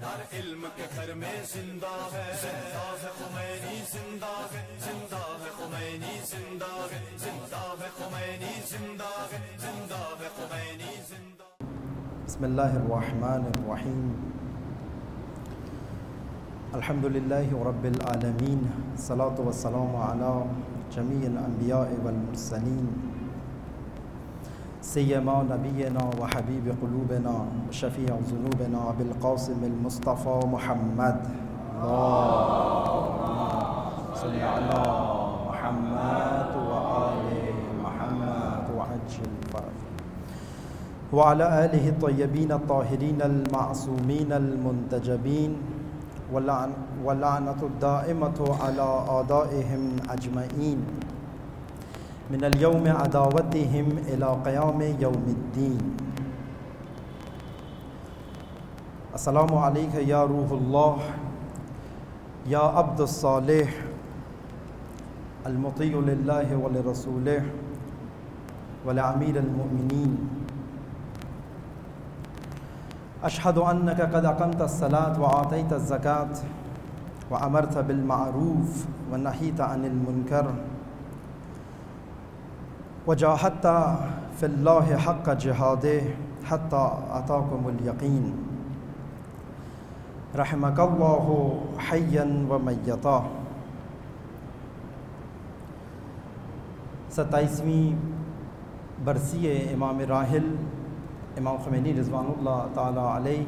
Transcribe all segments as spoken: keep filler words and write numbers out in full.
ہر علم کے گھر میں زندہ ہے، زندہ ہے خمینی زندہ ہے، زندہ ہے خمینی زندہ ہے، زندہ ہے خمینی زندہ ہے، زندہ ہے خمینی زندہ۔ بسم اللہ الرحمن الرحیم، الحمد للہ رب العالمین، الصلاۃ والسلام علی جمیع الانبیاء والمرسلین، سیما نبینا و حبیب قلوبنا شفیع ذنوبنا بالقاسم المصطفى محمد، اللہم صل علی محمد و آل محمد وعجل فرجہ وعلی آلہ الطیبین الطاہرین المعصومین المنتجبین واللعنۃ الدائمۃ علی اعدائہم اجمعین من اليوم عداوتهم الى قیام یوم الدین۔ السلام علیک یا روح اللہ، یا عبد الصالح المطیع للہ ولرسولہ ولامیر المؤمنین، اشہد انک قد اقمت الصلاۃ وآتیت الزکاۃ وامرت بالمعروف ونہیت عن المنکر وجاہدت فی اللہ حق جہادہ حتی اتاکم الیقین، رحمک اللہ حیا و میتا۔ ستائیسویں برسی امام راحل امام خمینی رضوان اللہ تعالی علیہ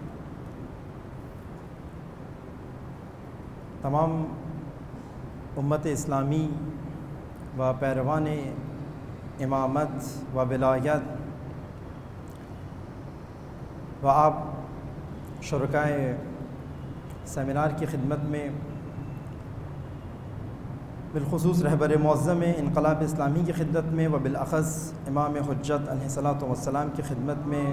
تمام امت اسلامی و پیروان امامت و ولایت و آپ شرکائے سیمینار کی خدمت میں، بالخصوص رہبر معظم انقلاب اسلامی کی خدمت میں و بالاخص امام حجت علیہ الصلاۃ والسلام کی خدمت میں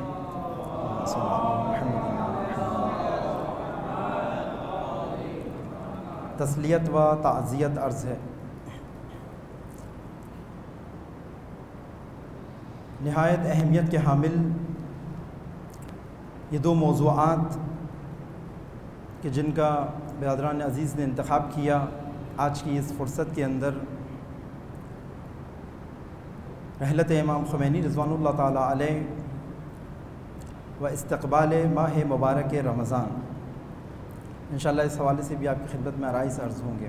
تسلیت و تعزیت عرض ہے۔ نہایت اہمیت کے حامل یہ دو موضوعات کہ جن کا برادران عزیز نے انتخاب کیا آج کی اس فرصت کے اندر، رحلت امام خمینی رضوان اللہ تعالی علیہ و استقبال ماہ مبارک رمضان، انشاءاللہ اس حوالے سے بھی آپ کی خدمت میں آرائز عرض ہوں گے۔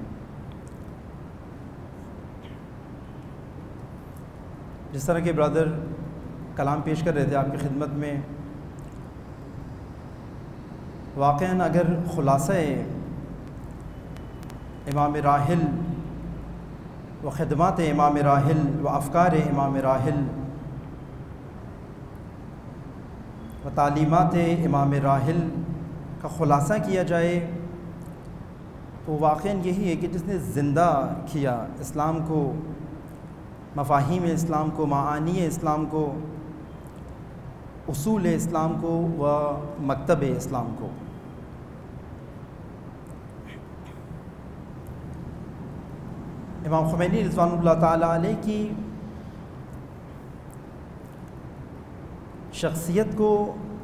جس طرح کے برادر کلام پیش کر رہے تھے آپ کی خدمت میں، واقعاً اگر خلاصہ امام راحل و خدمات امام راحل و افکار امام راحل و تعلیمات امام راحل کا خلاصہ کیا جائے تو واقعاً یہی ہے کہ جس نے زندہ کیا اسلام کو، مفاہیم اسلام کو، معانی اسلام کو، اصول اسلام کو و مکتب اسلام کو۔ امام خمینی رضوان اللہ تعالی علیہ کی شخصیت کو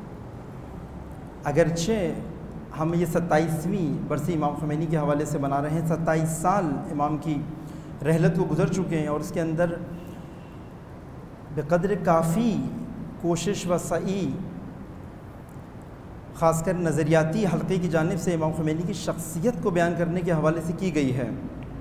اگرچہ ہم یہ ستائیسویں برسی امام خمینی کے حوالے سے بنا رہے ہیں، ستائیس سال امام کی رحلت وہ گزر چکے ہیں، اور اس کے اندر بقدر کافی کوشش و سعی خاص کر نظریاتی حلقے کی جانب سے امام خمینی کی شخصیت کو بیان کرنے کے حوالے سے کی گئی ہے،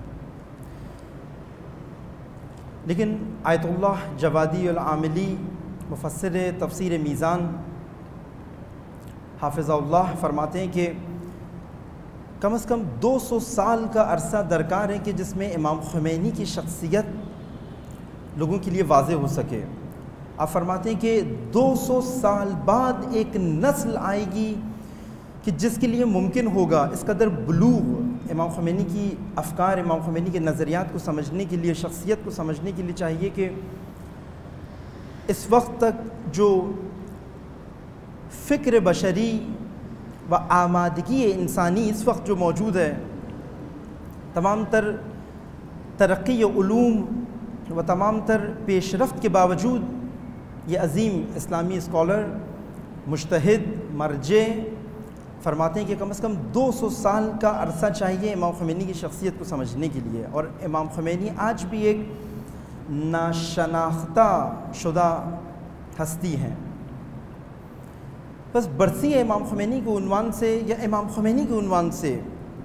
لیکن آیت اللہ جوادی العاملی مفسر تفسیر میزان حافظہ اللہ فرماتے ہیں کہ کم از کم دو سو سال کا عرصہ درکار ہے کہ جس میں امام خمینی کی شخصیت لوگوں کے لیے واضح ہو سکے۔ آپ فرماتے ہیں کہ دو سو سال بعد ایک نسل آئے گی کہ جس کے لیے ممکن ہوگا اس قدر بلوغ امام خمینی کی افکار، امام خمینی کے نظریات کو سمجھنے کے لیے، شخصیت کو سمجھنے کے لیے چاہیے کہ اس وقت تک جو فکر بشری و آمادگی انسانی اس وقت جو موجود ہے، تمام تر ترقی علوم و تمام تر پیش رفت کے باوجود یہ عظیم اسلامی اسکالر، مجتہد، مرجع، فرماتے ہیں کہ کم از کم دو سو سال کا عرصہ چاہیے امام خمینی کی شخصیت کو سمجھنے کے لیے، اور امام خمینی آج بھی ایک ناشناختہ شدہ ہستی ہیں۔ بس برسی امام خمینی کے عنوان سے یا امام خمینی کے عنوان سے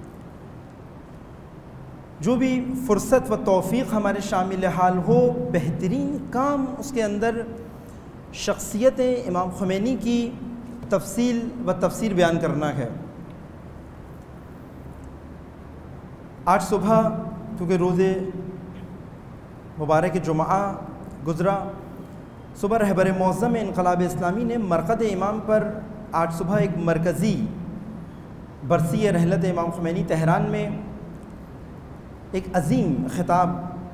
جو بھی فرصت و توفیق ہمارے شامل حال ہو، بہترین کام اس کے اندر شخصیت امام خمینی کی تفصیل و تفسیر بیان کرنا ہے۔ آج صبح کیونکہ روز مبارک جمعہ گزرا، صبح رہبر معظم انقلاب اسلامی نے مرقد امام پر آج صبح ایک مرکزی برسی رحلت امام خمینی تہران میں ایک عظیم خطاب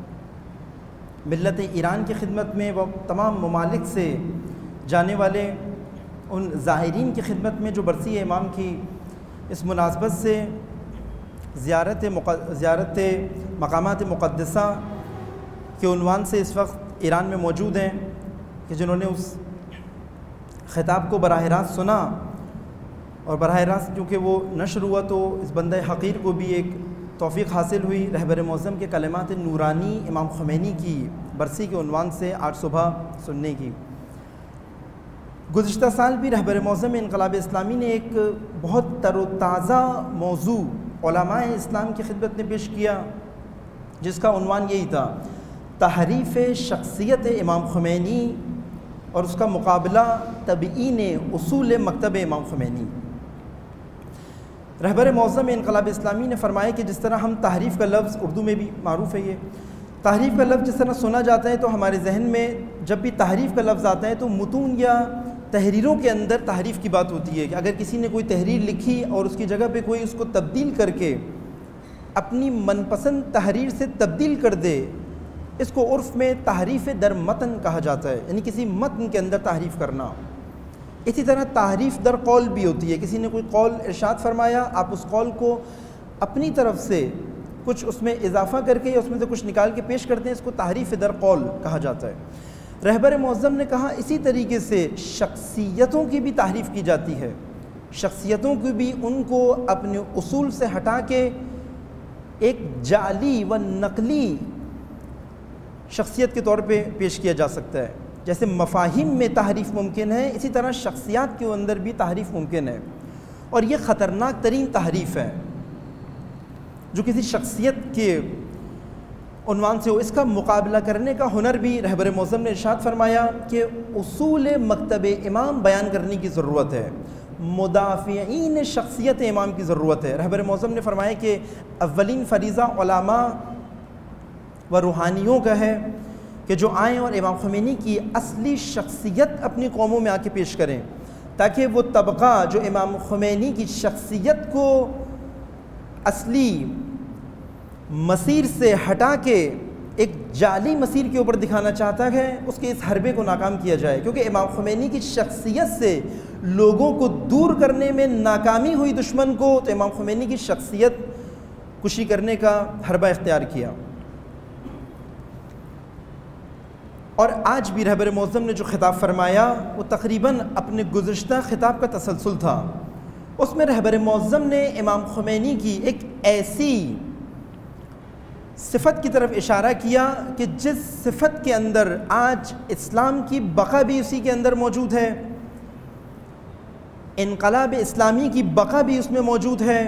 ملت ایران کی خدمت میں و تمام ممالک سے جانے والے ان زائرین کی خدمت میں جو برسی امام کی اس مناسبت سے زیارت زیارت مقامات مقدسہ کے عنوان سے اس وقت ایران میں موجود ہیں، کہ جنہوں نے اس خطاب کو براہ راست سنا، اور براہ راست کیونکہ وہ نشر ہوا تو اس بندہ حقیر کو بھی ایک توفیق حاصل ہوئی رہبر معظم کے کلمات نورانی امام خمینی کی برسی کے عنوان سے آج صبح سننے کی۔ گزشتہ سال بھی رہبر معظم انقلاب اسلامی نے ایک بہت تر و تازہ موضوع علماء اسلام کی خدمت میں پیش کیا، جس کا عنوان یہی تھا: تحریف شخصیت امام خمینی اور اس کا مقابلہ تبیین اصول مکتب امام خمینی۔ رہبر معظم انقلاب اسلامی نے فرمایا کہ جس طرح ہم تحریف کا لفظ، اردو میں بھی معروف ہے یہ، تحریف کا لفظ جس طرح سنا جاتا ہے تو ہمارے ذہن میں جب بھی تحریف کا لفظ آتا ہے تو متون یا تحریروں کے اندر تحریف کی بات ہوتی ہے، کہ اگر کسی نے کوئی تحریر لکھی اور اس کی جگہ پہ کوئی اس کو تبدیل کر کے اپنی من پسند تحریر سے تبدیل کر دے، اس کو عرف میں تحریف در متن کہا جاتا ہے، یعنی کسی متن کے اندر تحریف کرنا۔ اسی طرح تحریف در قول بھی ہوتی ہے، کسی نے کوئی قول ارشاد فرمایا، آپ اس قول کو اپنی طرف سے کچھ اس میں اضافہ کر کے یا اس میں سے کچھ نکال کے پیش کرتے ہیں، اس کو تحریف در قول کہا جاتا ہے۔ رہبر معظم نے کہا اسی طریقے سے شخصیتوں کی بھی تحریف کی جاتی ہے، شخصیتوں کی بھی ان کو اپنے اصول سے ہٹا کے ایک جعلی و نقلی شخصیت کے طور پہ پیش کیا جا سکتا ہے۔ جیسے مفاہیم میں تحریف ممکن ہے، اسی طرح شخصیات کے اندر بھی تحریف ممکن ہے، اور یہ خطرناک ترین تحریف ہے جو کسی شخصیت کے عنوان سے ہو۔ اس کا مقابلہ کرنے کا ہنر بھی رہبر معظم نے ارشاد فرمایا کہ اصول مکتب امام بیان کرنے کی ضرورت ہے، مدافعین شخصیت امام کی ضرورت ہے۔ رہبر معظم نے فرمایا کہ اولین فریضہ علماء و روحانیوں کا ہے کہ جو آئیں اور امام خمینی کی اصلی شخصیت اپنی قوموں میں آ کے پیش کریں، تاکہ وہ طبقہ جو امام خمینی کی شخصیت کو اصلی مسیر سے ہٹا کے ایک جعلی مسیر کے اوپر دکھانا چاہتا ہے، اس کے اس حربے کو ناکام کیا جائے، کیونکہ امام خمینی کی شخصیت سے لوگوں کو دور کرنے میں ناکامی ہوئی دشمن کو، تو امام خمینی کی شخصیت کشی کرنے کا حربہ اختیار کیا۔ اور آج بھی رہبر معظم نے جو خطاب فرمایا وہ تقریباً اپنے گزشتہ خطاب کا تسلسل تھا۔ اس میں رہبر معظم نے امام خمینی کی ایک ایسی صفت کی طرف اشارہ کیا کہ جس صفت کے اندر آج اسلام کی بقا بھی اسی کے اندر موجود ہے، انقلاب اسلامی کی بقا بھی اس میں موجود ہے،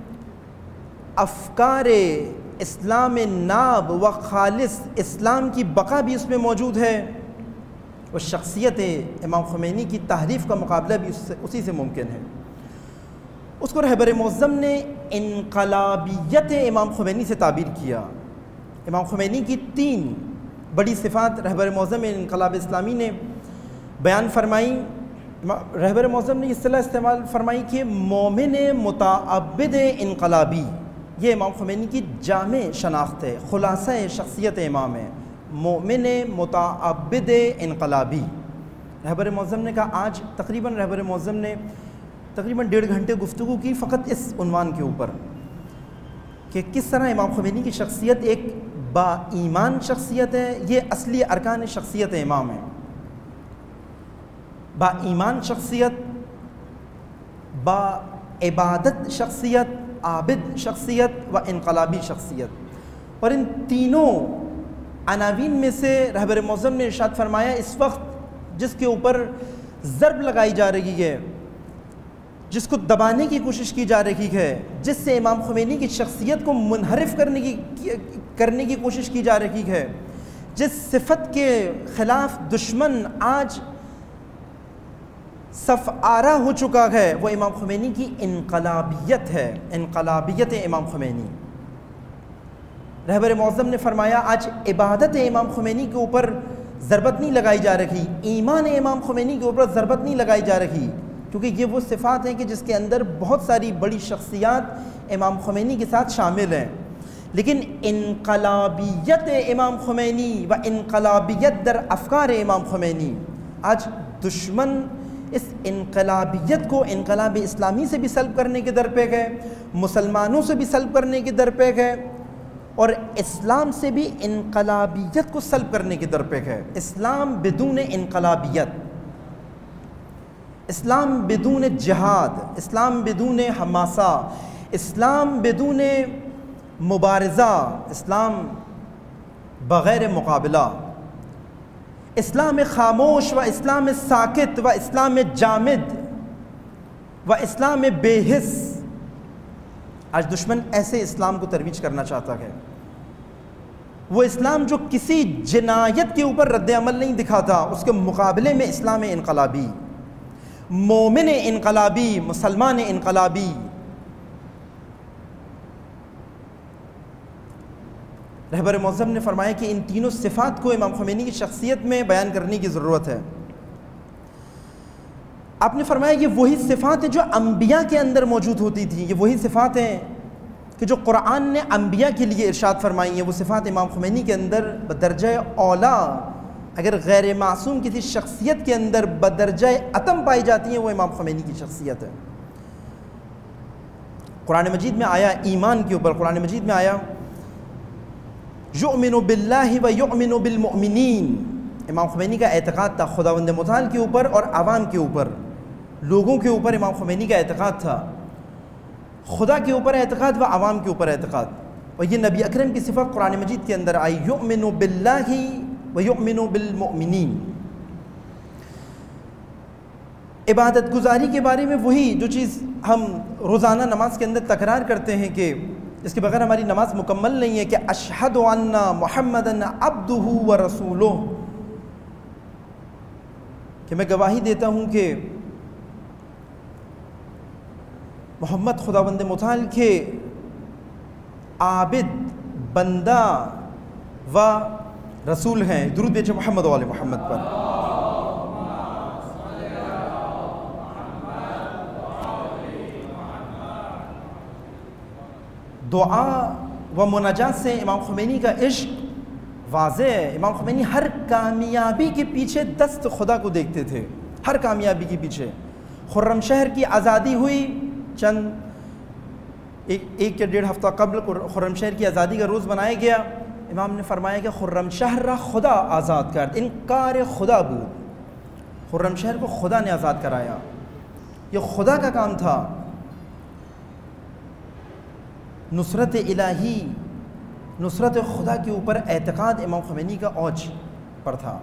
افکار اسلام ناب و خالص اسلام کی بقا بھی اس میں موجود ہے، اور شخصیت امام خمینی کی تحریف کا مقابلہ بھی اسی سے ممکن ہے۔ اس کو رہبر معظم نے انقلابیت امام خمینی سے تعبیر کیا۔ امام خمینی کی تین بڑی صفات رہبر معظم انقلاب اسلامی نے بیان فرمائی۔ رہبر معظم نے اصطلاح استعمال فرمائی کہ مومن متعبد انقلابی، یہ امام خمینی کی جامع شناخت ہے، خلاصہ شخصیت امام ہے، مومن متعبد انقلابی۔ رہبر معظم نے کہا آج تقریباً رہبر معظم نے تقریباً ڈیڑھ گھنٹے گفتگو کی فقط اس عنوان کے اوپر کہ کس طرح امام خمینی کی شخصیت ایک با ایمان شخصیت ہے، یہ اصلی ارکان شخصیت امام ہے۔ با ایمان شخصیت، با عبادت شخصیت، عابد شخصیت و انقلابی شخصیت۔ اور ان تینوں عناوین میں سے رہبر معظم نے ارشاد فرمایا اس وقت جس کے اوپر ضرب لگائی جا رہی ہے، جس کو دبانے کی کوشش کی جا رہی ہے، جس سے امام خمینی کی شخصیت کو منحرف کرنے کی کرنے کی کوشش کی جا رہی ہے، جس صفت کے خلاف دشمن آج صف آرا ہو چکا ہے، وہ امام خمینی کی انقلابیت ہے، انقلابیت امام خمینی۔ رہبر معظم نے فرمایا آج عبادت امام خمینی کے اوپر ضربت نہیں لگائی جا رہی، ایمان امام خمینی کے اوپر ضربت نہیں لگائی جا رہی، کیونکہ یہ وہ صفات ہیں کہ جس کے اندر بہت ساری بڑی شخصیات امام خمینی کے ساتھ شامل ہیں، لیکن انقلابیت امام خمینی و انقلابیت در افکار امام خمینی، آج دشمن اس انقلابیت کو انقلاب اسلامی سے بھی سلب کرنے کے در پہ گئے، مسلمانوں سے بھی سلب کرنے کے در پہ گئے، اور اسلام سے بھی انقلابیت کو سلب کرنے کی در پہ ہے۔ اسلام بدون انقلابیت، اسلام بدون جہاد، اسلام بدون حماسہ، اسلام بدون مبارزہ، اسلام بغیر مقابلہ، اسلام خاموش و اسلام ساکت و اسلام جامد و اسلام بے حس۔ آج دشمن ایسے اسلام کو ترویج کرنا چاہتا ہے، وہ اسلام جو کسی جنایت کے اوپر رد عمل نہیں دکھاتا، اس کے مقابلے میں اسلام انقلابی، مومن انقلابی، مسلمان انقلابی۔ رہبر معظم نے فرمایا کہ ان تینوں صفات کو امام خمینی کی شخصیت میں بیان کرنے کی ضرورت ہے۔ آپ نے فرمایا یہ وہی صفات ہیں جو انبیاء کے اندر موجود ہوتی تھیں، یہ وہی صفات ہیں کہ جو قرآن نے انبیاء کے لیے ارشاد فرمائی ہیں، وہ صفات امام خمینی کے اندر بدرجہ اولا، اگر غیر معصوم کسی شخصیت کے اندر بدرجہ اتم پائی جاتی ہیں وہ امام خمینی کی شخصیت ہے۔ قرآن مجید میں آیا ایمان کے اوپر، قرآن مجید میں آیا یؤمن باللہ و یؤمن بالمؤمنین، امام خمینی کا اعتقاد تھا خداوند متعال کے اوپر اور عوام کے اوپر، لوگوں کے اوپر امام خمینی کا اعتقاد تھا، خدا کے اوپر اعتقاد و عوام کے اوپر اعتقاد، اور یہ نبی اکرم کی صفت قرآن مجید کے اندر آئی یؤمن باللہ و یؤمن بالمؤمنین۔ عبادت گزاری کے بارے میں وہی جو چیز ہم روزانہ نماز کے اندر تکرار کرتے ہیں کہ اس کے بغیر ہماری نماز مکمل نہیں ہے، کہ اشہد ان محمدن عبدہ و رسولہ، کہ میں گواہی دیتا ہوں کہ محمد خداوند متعال کے عابد، بندہ و رسول ہیں۔ درود بھیجیں محمد و آل محمد پر۔ دعا و مناجات سے امام خمینی کا عشق واضح ہے۔ امام خمینی ہر کامیابی کے پیچھے دست خدا کو دیکھتے تھے، ہر کامیابی کے پیچھے۔ خرم شہر کی آزادی ہوئی، چند ایک ایک یا ڈیڑھ ہفتہ قبل خرم شہر کی آزادی کا روز بنایا گیا، امام نے فرمایا کہ خرم شہر را خدا آزاد کرد، انکار خدا بود، خرم شہر کو خدا نے آزاد کرایا، یہ خدا کا کام تھا۔ نصرت الہی، نصرت خدا کے اوپر اعتقاد امام خمینی کا اوج پر تھا۔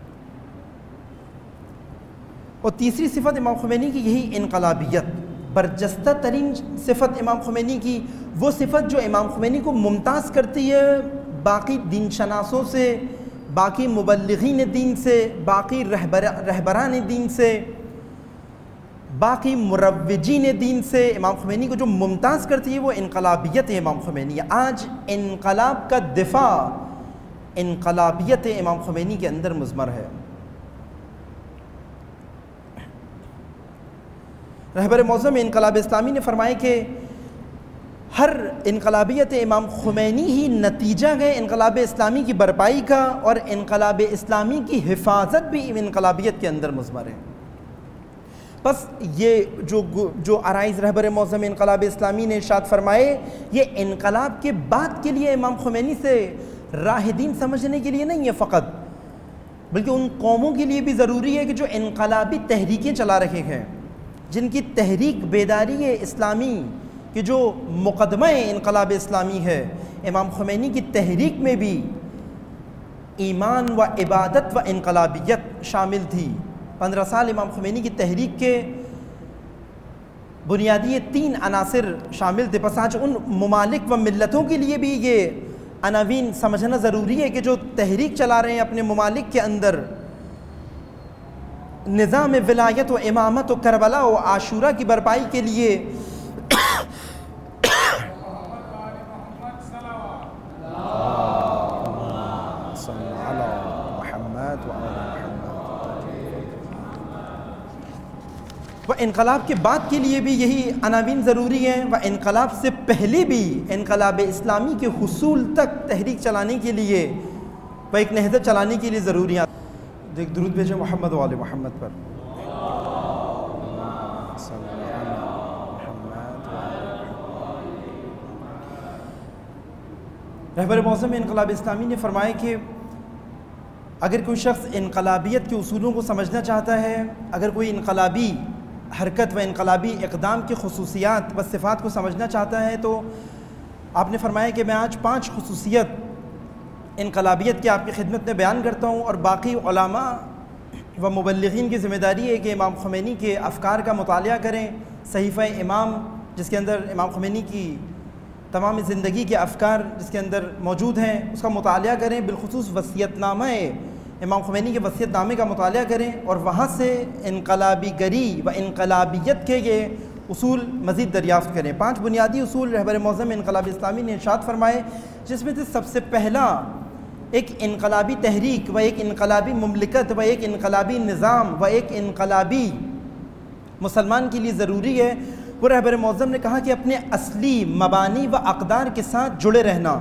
اور تیسری صفت امام خمینی کی یہی انقلابیت، برجستہ ترین صفت امام خمینی کی، وہ صفت جو امام خمینی کو ممتاز کرتی ہے باقی دین شناسوں سے، باقی مبلغین دین سے، باقی رہبر رہبران دین سے، باقی مروجین دین سے، امام خمینی کو جو ممتاز کرتی ہے وہ انقلابیت امام خمینی۔ آج انقلاب کا دفاع انقلابیت امام خمینی کے اندر مضمر ہے۔ رہبر معظم انقلاب اسلامی نے فرمایا کہ ہر انقلابیت امام خمینی ہی نتیجہ ہے انقلاب اسلامی کی برپائی کا، اور انقلاب اسلامی کی حفاظت بھی انقلابیت کے اندر مضمر ہے۔ بس یہ جو جو عرائض رہبر معظم انقلاب اسلامی نے ارشاد فرمائے، یہ انقلاب کے بعد کے لیے امام خمینی سے راہ دین سمجھنے کے لیے نہیں ہے فقط، بلکہ ان قوموں کے لیے بھی ضروری ہے کہ جو انقلابی تحریکیں چلا رہے ہیں، جن کی تحریک بیداری اسلامی کہ جو مقدمہ انقلاب اسلامی ہے، امام خمینی کی تحریک میں بھی ایمان و عبادت و انقلابیت شامل تھی۔ پندرہ سال امام خمینی کی تحریک کے بنیادی تین عناصر شامل تھے۔ پس آج ان ممالک و ملتوں کے لیے بھی یہ عناوین سمجھنا ضروری ہے کہ جو تحریک چلا رہے ہیں اپنے ممالک کے اندر، نظام ولایت و امامت و کربلا و عاشورہ کی برپائی کے لیے وہ انقلاب کے بعد کے لیے بھی یہی عناوین ضروری ہیں، وہ انقلاب سے پہلے بھی انقلاب اسلامی کے حصول تک تحریک چلانے کے لیے، وہ ایک نہضت چلانے کے لیے ضروری ہیں۔ ایک درود بھیجیں محمد و آل محمد پر۔ رہبر معظم انقلاب اسلامی نے فرمایا کہ اگر کوئی شخص انقلابیت کے اصولوں کو سمجھنا چاہتا ہے، اگر کوئی انقلابی حرکت و انقلابی اقدام کی خصوصیات و صفات کو سمجھنا چاہتا ہے، تو آپ نے فرمایا کہ میں آج پانچ خصوصیت انقلابیت کی آپ کی خدمت میں بیان کرتا ہوں، اور باقی علماء و مبلغین کی ذمہ داری ہے کہ امام خمینی کے افکار کا مطالعہ کریں۔ صحیفہ امام جس کے اندر امام خمینی کی تمام زندگی کے افکار جس کے اندر موجود ہیں اس کا مطالعہ کریں، بالخصوص وصیت نامہ امام خمینی کے وصیت نامے کا مطالعہ کریں، اور وہاں سے انقلابی گری و انقلابیت کے یہ اصول مزید دریافت کریں۔ پانچ بنیادی اصول رہبر معظم انقلاب اسلامی نے ارشاد فرمائے، جس میں سے سب سے پہلا ایک انقلابی تحریک و ایک انقلابی مملکت و ایک انقلابی نظام و ایک انقلابی مسلمان کے لیے ضروری ہے۔ وہ رہبر معظم نے کہا کہ اپنے اصلی مبانی و اقدار کے ساتھ جڑے رہنا،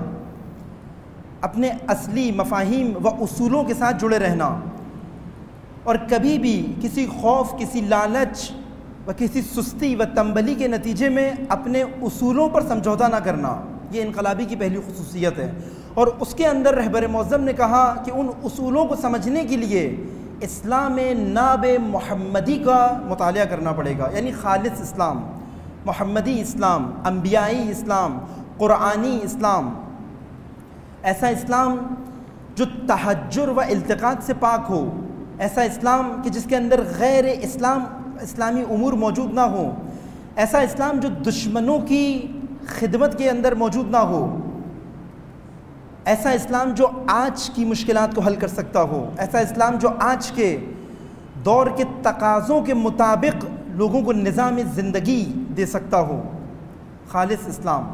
اپنے اصلی مفاہیم و اصولوں کے ساتھ جڑے رہنا، اور کبھی بھی کسی خوف، کسی لالچ و کسی سستی و تنبلی کے نتیجے میں اپنے اصولوں پر سمجھوتا نہ کرنا، یہ انقلابی کی پہلی خصوصیت ہے۔ اور اس کے اندر رہبر معظم نے کہا کہ ان اصولوں کو سمجھنے کے لیے اسلام ناب محمدی کا مطالعہ کرنا پڑے گا، یعنی خالص اسلام، محمدی اسلام، انبیائی اسلام، قرآنی اسلام، ایسا اسلام جو تحجر و التقاط سے پاک ہو، ایسا اسلام کہ جس کے اندر غیر اسلام اسلامی امور موجود نہ ہو، ایسا اسلام جو دشمنوں کی خدمت کے اندر موجود نہ ہو، ایسا اسلام جو آج کی مشکلات کو حل کر سکتا ہو، ایسا اسلام جو آج کے دور کے تقاضوں کے مطابق لوگوں کو نظام زندگی دے سکتا ہو، خالص اسلام۔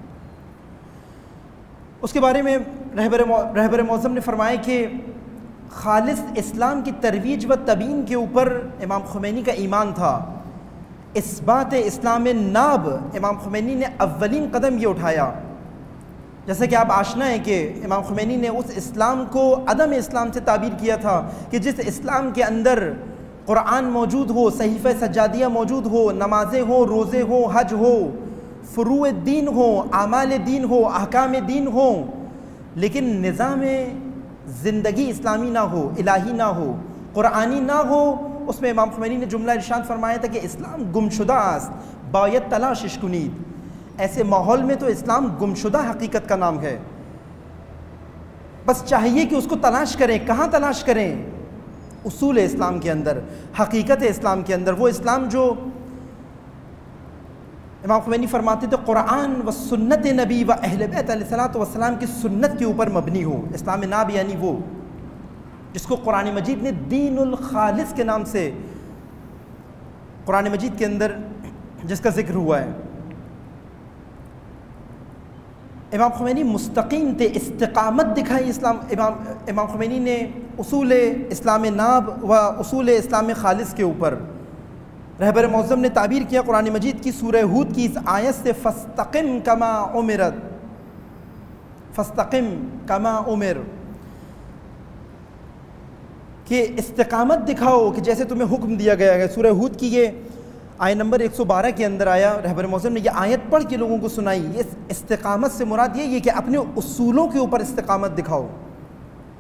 اس کے بارے میں رہبر رہبر معظم نے فرمایا کہ خالص اسلام کی ترویج و تبیین کے اوپر امام خمینی کا ایمان تھا۔ اثبات اسلام ناب امام خمینی نے اولین قدم یہ اٹھایا، جیسا کہ آپ آشنا ہیں کہ امام خمینی نے اس اسلام کو عدم اسلام سے تعبیر کیا تھا کہ جس اسلام کے اندر قرآن موجود ہو، صحیفہ سجادیہ موجود ہو، نمازیں ہوں، روزے ہوں، حج ہو، فروع دین ہو، اعمال دین ہو، احکام دین ہو، لیکن نظام زندگی اسلامی نہ ہو، الہی نہ ہو، قرآنی نہ ہو۔ اس میں امام خمینی نے جملہ ارشاد فرمایا تھا کہ اسلام گمشدہ است باید تلاشش کنید۔ ایسے ماحول میں تو اسلام گمشدہ حقیقت کا نام ہے، بس چاہیے کہ اس کو تلاش کریں۔ کہاں تلاش کریں؟ اصول اسلام کے اندر، حقیقت اسلام کے اندر، وہ اسلام جو امام خمینی فرماتے تھے قرآن و سنت نبی و اہل بیت علیہ الصلوۃ والسلام کی سنت کے اوپر مبنی ہو۔ اسلام ناب یعنی وہ جس کو قرآن مجید نے دین الخالص کے نام سے قرآن مجید کے اندر جس کا ذکر ہوا ہے۔ امام خمینی مستقیم تھے، استقامت دکھائی اسلام امام امام خمینی نے اصول اسلام ناب و اصول اسلام خالص کے اوپر۔ رہبر معظم نے تعبیر کیا قرآن مجید کی سورہ ہود کی اس آیت سے، فاستقم کما امرت، فاستقم کما امر، کہ استقامت دکھاؤ کہ جیسے تمہیں حکم دیا گیا ہے۔ سورہ ہود کی یہ آیت نمبر ایک سو بارہ کے اندر آیا، رہبر معظم نے یہ آیت پڑھ کے لوگوں کو سنائی۔ اس استقامت سے مراد یہ ہے کہ اپنے اصولوں کے اوپر استقامت دکھاؤ،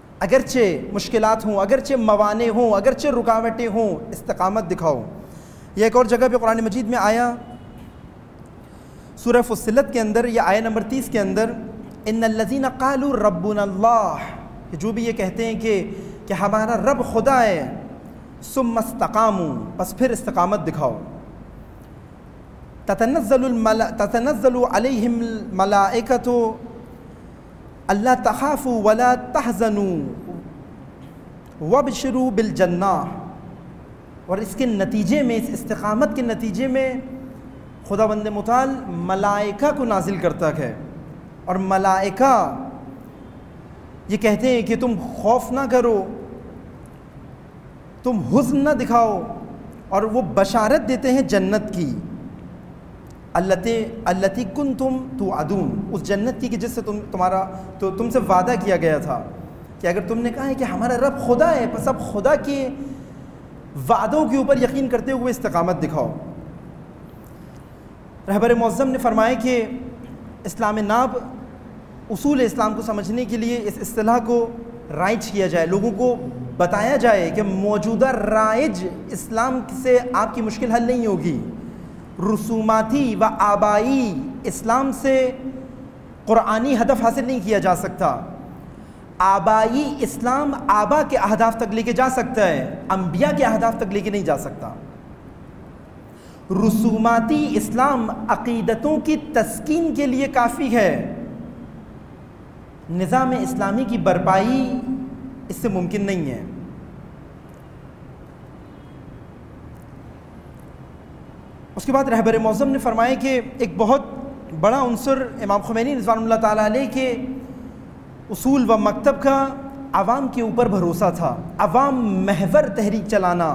اگرچہ مشکلات ہوں، اگرچہ موانع ہوں، اگرچہ رکاوٹیں ہوں، استقامت دکھاؤ۔ یہ ایک اور جگہ پہ قرآن مجید میں آیا سورہ فصلت کے اندر، یہ آیہ نمبر تیس کے اندر، ان الذین قالوا ربنا اللہ، کہ جو بھی یہ کہتے ہیں کہ کہ ہمارا رب خدا ہے، ثم استقاموا، بس پھر استقامت دکھاؤ، تتنزل الملا تتنزل علیہم الملائکۃ الا تخافوا ولا تحزنوا وابشروا بالجنہ، اور اس کے نتیجے میں، اس استقامت کے نتیجے میں خدا بند متعال ملائکہ کو نازل کرتا ہے، اور ملائکہ یہ کہتے ہیں کہ تم خوف نہ کرو، تم حزن نہ دکھاؤ، اور وہ بشارت دیتے ہیں جنت کی، التی التی کنتم توعدون، اس جنت کی کہ جس سے تم تمہارا تو تم سے وعدہ کیا گیا تھا، کہ اگر تم نے کہا ہے کہ ہمارا رب خدا ہے، بس اب خدا کے وعدوں کے اوپر یقین کرتے ہوئے استقامت دکھاؤ۔ رہبر معظم نے فرمایا کہ اسلام ناب، اصول اسلام کو سمجھنے کے لیے اس اصطلاح کو رائج کیا جائے، لوگوں کو بتایا جائے کہ موجودہ رائج اسلام سے آپ کی مشکل حل نہیں ہوگی، رسوماتی و آبائی اسلام سے قرآنی ہدف حاصل نہیں کیا جا سکتا، آبائی اسلام آبا کے اہداف تک لے کے جا سکتا ہے، انبیاء کے اہداف تک لے کے نہیں جا سکتا۔ رسوماتی اسلام عقیدتوں کی تسکین کے لیے کافی ہے، نظام اسلامی کی برپائی اس سے ممکن نہیں ہے۔ اس کے بعد رہبر معظم نے فرمایا کہ ایک بہت بڑا عنصر امام خمینی رضوان اللہ تعالیٰ علیہ کے اصول و مکتب کا عوام کے اوپر بھروسہ تھا، عوام محور تحریک چلانا،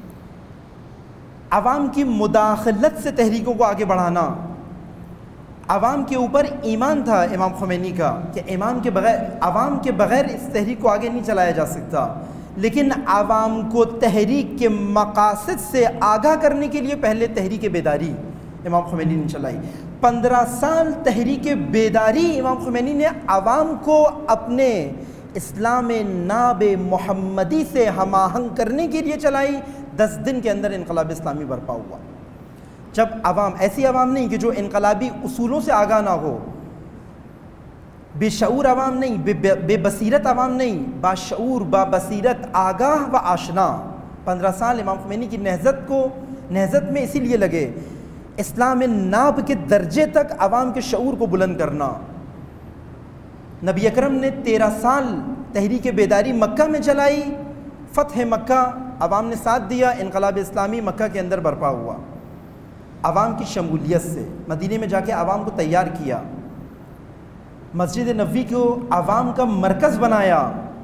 عوام کی مداخلت سے تحریکوں کو آگے بڑھانا، عوام کے اوپر ایمان تھا امام خمینی کا کہ امام کے بغیر عوام کے بغیر اس تحریک کو آگے نہیں چلایا جا سکتا، لیکن عوام کو تحریک کے مقاصد سے آگاہ کرنے کے لیے پہلے تحریک بیداری امام خمینی نے چلائی۔ پندرہ سال تحریک بیداری امام خمینی نے عوام کو اپنے اسلام ناب محمدی سے ہم آہنگ کرنے کے لیے چلائی۔ دس دن کے اندر انقلاب اسلامی برپا ہوا، جب عوام، ایسی عوام نہیں کہ جو انقلابی اصولوں سے آگاہ نہ ہو، بے شعور عوام نہیں، بے, بے بصیرت عوام نہیں، باشعور با بصیرت آگاہ و آشنا۔ پندرہ سال امام خمینی کی نہضت کو نہضت میں اسی لیے لگے، اسلام ناب کے درجے تک عوام کے شعور کو بلند کرنا۔ نبی اکرم نے تیرہ سال تحریک بیداری مکہ میں چلائی، فتح مکہ عوام نے ساتھ دیا، انقلاب اسلامی مکہ کے اندر برپا ہوا عوام کی شمولیت سے۔ مدینے میں جا کے عوام کو تیار کیا، مسجد نبوی کو عوام کا مرکز بنایا،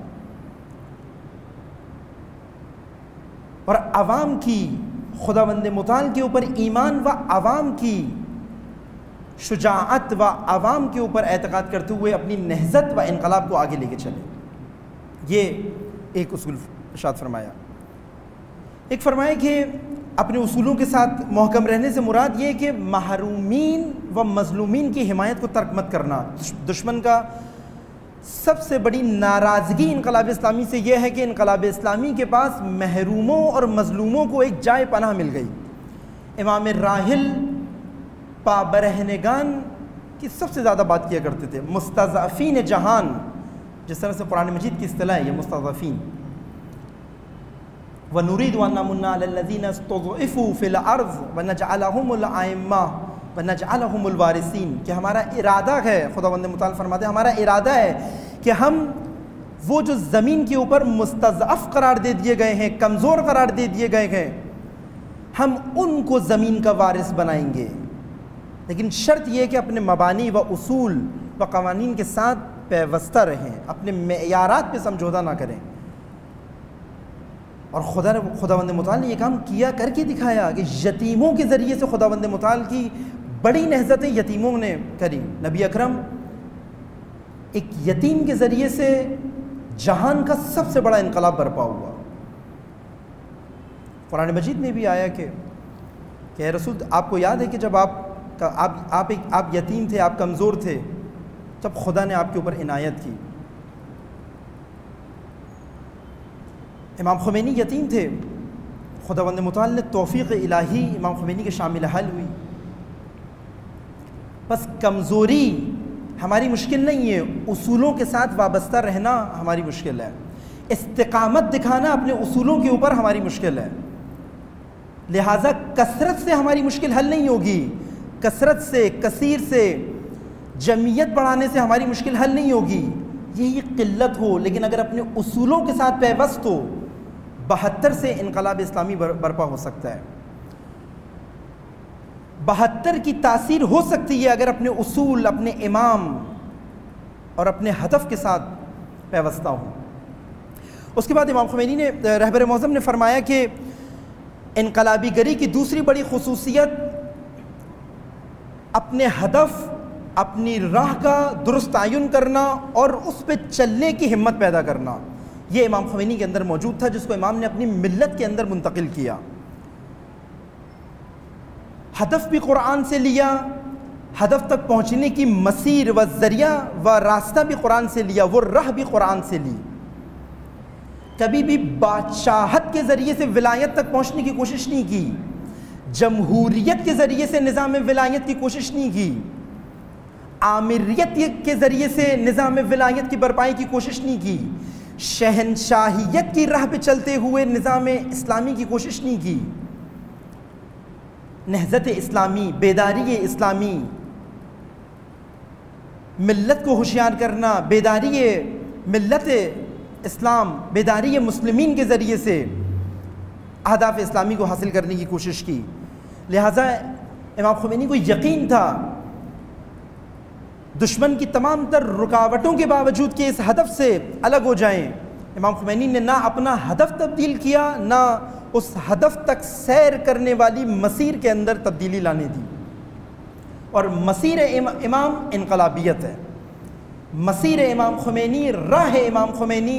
اور عوام کی خداوند متعال کے اوپر ایمان و عوام کی شجاعت و عوام کے اوپر اعتقاد کرتے ہوئے اپنی نہضت و انقلاب کو آگے لے کے چلے۔ یہ ایک اصول ارشاد فرمایا۔ ایک فرمایا کہ اپنے اصولوں کے ساتھ محکم رہنے سے مراد یہ کہ محرومین و مظلومین کی حمایت کو ترک مت کرنا۔ دشمن کا سب سے بڑی ناراضگی انقلاب اسلامی سے یہ ہے کہ انقلاب اسلامی کے پاس محروموں اور مظلوموں کو ایک جائے پناہ مل گئی۔ امام راحل پابرہنگان کی سب سے زیادہ بات کیا کرتے تھے، مستضعفین جہان، جس طرح سے قرآن مجید کی اصطلاح ہے یہ مستضعفین۔ وَنُرِيدُ أَن نَّمُنَّ عَلَى الَّذِينَ اسْتُضْعِفُوا فِي الْأَرْضِ وَنَجْعَلَهُمُ الْأَئِمَّةَ وَنَجْعَلَهُمُ الْوَارِثِينَ، کہ ہمارا ارادہ ہے، خداوند متعال فرماتے ہیں ہمارا ارادہ ہے کہ ہم وہ جو زمین کے اوپر مستضعف قرار دے دیے گئے ہیں، کمزور قرار دے دیے گئے ہیں، ہم ان کو زمین کا وارث بنائیں گے، لیکن شرط یہ کہ اپنے مبانی و اصول و قوانین کے ساتھ پیوستہ رہیں، اپنے معیارات پہ سمجھوتہ نہ کریں۔ اور خدا خداوند متعال نے یہ کام کیا کر کے دکھایا کہ یتیموں کے ذریعے سے خداوند متعال کی بڑی نہضتیں یتیموں نے کری۔ نبی اکرم ایک یتیم کے ذریعے سے جہان کا سب سے بڑا انقلاب برپا ہوا۔ قرآن مجید میں بھی آیا کہ کہ اے رسول، آپ کو یاد ہے کہ جب آپ آپ آپ ایک آپ یتیم تھے، آپ کمزور تھے، جب خدا نے آپ کے اوپر عنایت کی۔ امام خمینی یتیم تھے، خداوند متعال نے توفیق الہی امام خمینی کے شامل حل ہوئی. بس کمزوری ہماری مشکل نہیں ہے، اصولوں کے ساتھ وابستہ رہنا ہماری مشکل ہے، استقامت دکھانا اپنے اصولوں کے اوپر ہماری مشکل ہے. لہٰذا کثرت سے ہماری مشکل حل نہیں ہوگی، کثرت سے، کثیر سے، جمعیت بڑھانے سے ہماری مشکل حل نہیں ہوگی. یہی قلت ہو، لیکن اگر اپنے اصولوں کے ساتھ پیوست ہو، بہتر سے انقلاب اسلامی برپا ہو سکتا ہے. بہتر کی تاثیر ہو سکتی ہے اگر اپنے اصول، اپنے امام اور اپنے ہدف کے ساتھ پیوستہ ہوں. اس کے بعد امام خمینی نے، رہبر معظم نے فرمایا کہ انقلابی گری کی دوسری بڑی خصوصیت اپنے ہدف، اپنی راہ کا درست تعین کرنا اور اس پہ چلنے کی ہمت پیدا کرنا. یہ امام خمینی کے اندر موجود تھا، جس کو امام نے اپنی ملت کے اندر منتقل کیا. ہدف بھی قرآن سے لیا، ہدف تک پہنچنے کی مسیر و ذریعہ و راستہ بھی قرآن سے لیا، وہ راہ بھی قرآن سے لی. کبھی بھی بادشاہت کے ذریعے سے ولایت تک پہنچنے کی کوشش نہیں کی، جمہوریت کے ذریعے سے نظام ولایت کی کوشش نہیں کی، آمریت کے ذریعے سے نظام ولایت کی برپائی کی کوشش نہیں کی، شہنشاہیت کی راہ پہ چلتے ہوئے نظام اسلامی کی کوشش نہیں کی. نہضت اسلامی، بیداری اسلامی، ملت کو ہوشیار کرنا، بیداری ملت اسلام، بیداری مسلمین کے ذریعے سے اہداف اسلامی کو حاصل کرنے کی کوشش کی. لہٰذا امام خمینی کو یقین تھا دشمن کی تمام تر رکاوٹوں کے باوجود کہ اس ہدف سے الگ ہو جائیں. امام خمینی نے نہ اپنا ہدف تبدیل کیا، نہ اس ہدف تک سیر کرنے والی مسیر کے اندر تبدیلی لانے دی. اور مسیر امام انقلابیت ہے، مسیر امام خمینی، راہ امام خمینی،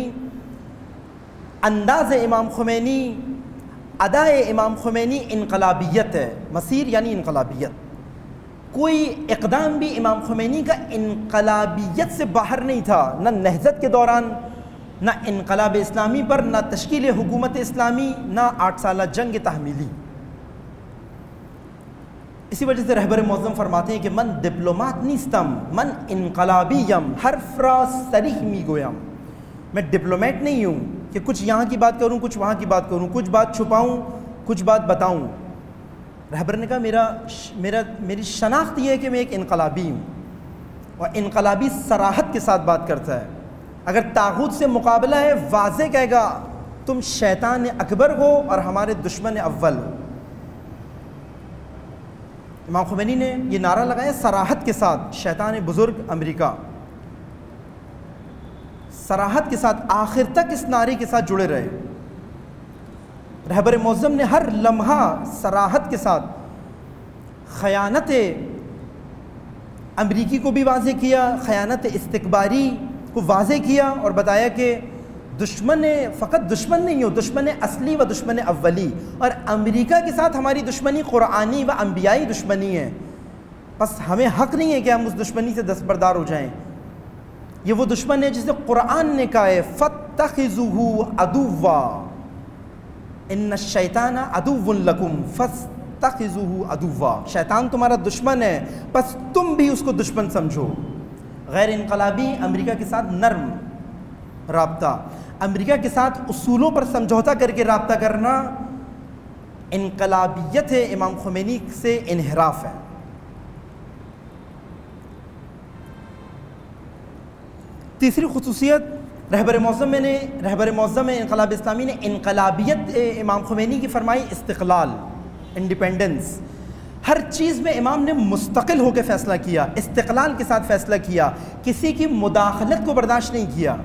انداز امام خمینی، ادائے امام خمینی انقلابیت ہے. مسیر یعنی انقلابیت. کوئی اقدام بھی امام خمینی کا انقلابیت سے باہر نہیں تھا، نہ نہضت کے دوران، نہ انقلاب اسلامی پر، نہ تشکیل حکومت اسلامی، نہ آٹھ سالہ جنگ تحمیلی. اسی وجہ سے رہبر معظم فرماتے ہیں کہ من ڈپلومات نیستم، من انقلابیم، حرف را صریح می گویم. میں ڈپلومیٹ نہیں ہوں کہ کچھ یہاں کی بات کروں، کچھ وہاں کی بات کروں، کچھ بات چھپاؤں، کچھ بات بتاؤں. رہبر نے کہا میرا میرا میری شناخت یہ ہے کہ میں ایک انقلابی ہوں، اور انقلابی صراحت کے ساتھ بات کرتا ہے. اگر طاغوت سے مقابلہ ہے، واضح کہے گا تم شیطان اکبر ہو اور ہمارے دشمن اول ہو. امام خمینی نے یہ نعرہ لگایا صراحت کے ساتھ، شیطان بزرگ امریکہ، صراحت کے ساتھ، آخر تک اس نعرے کے ساتھ جڑے رہے. رہبر معظم نے ہر لمحہ صراحت کے ساتھ خیانت امریکی کو بھی واضح کیا، خیانت استکباری کو واضح کیا، اور بتایا کہ دشمن فقط دشمن نہیں ہو، دشمن اصلی و دشمن اولی، اور امریکہ کے ساتھ ہماری دشمنی قرآنی و انبیائی دشمنی ہے. بس ہمیں حق نہیں ہے کہ ہم اس دشمنی سے دستبردار ہو جائیں. یہ وہ دشمن ہے جسے قرآن نے کہا ہے فَاتَّخِذُوهُ عَدُوًّا ان الشیطان عدو لکم فَاتَّخِذُوهُ عَدُوًّا. شیطان تمہارا دشمن ہے، بس تم بھی اس کو دشمن سمجھو. غیر انقلابی امریکہ کے ساتھ نرم رابطہ، امریکہ کے ساتھ اصولوں پر سمجھوتا کر کے رابطہ کرنا انقلابیت ہے، امام خمینی سے انحراف ہے. تیسری خصوصیت رہبر معظم میں نے رہبر معظم انقلاب اسلامی نے انقلابیت امام خمینی کی فرمائی استقلال، انڈیپینڈنس. ہر چیز میں امام نے مستقل ہو کے فیصلہ کیا، استقلال کے ساتھ فیصلہ کیا، کسی کی مداخلت کو برداشت نہیں کیا.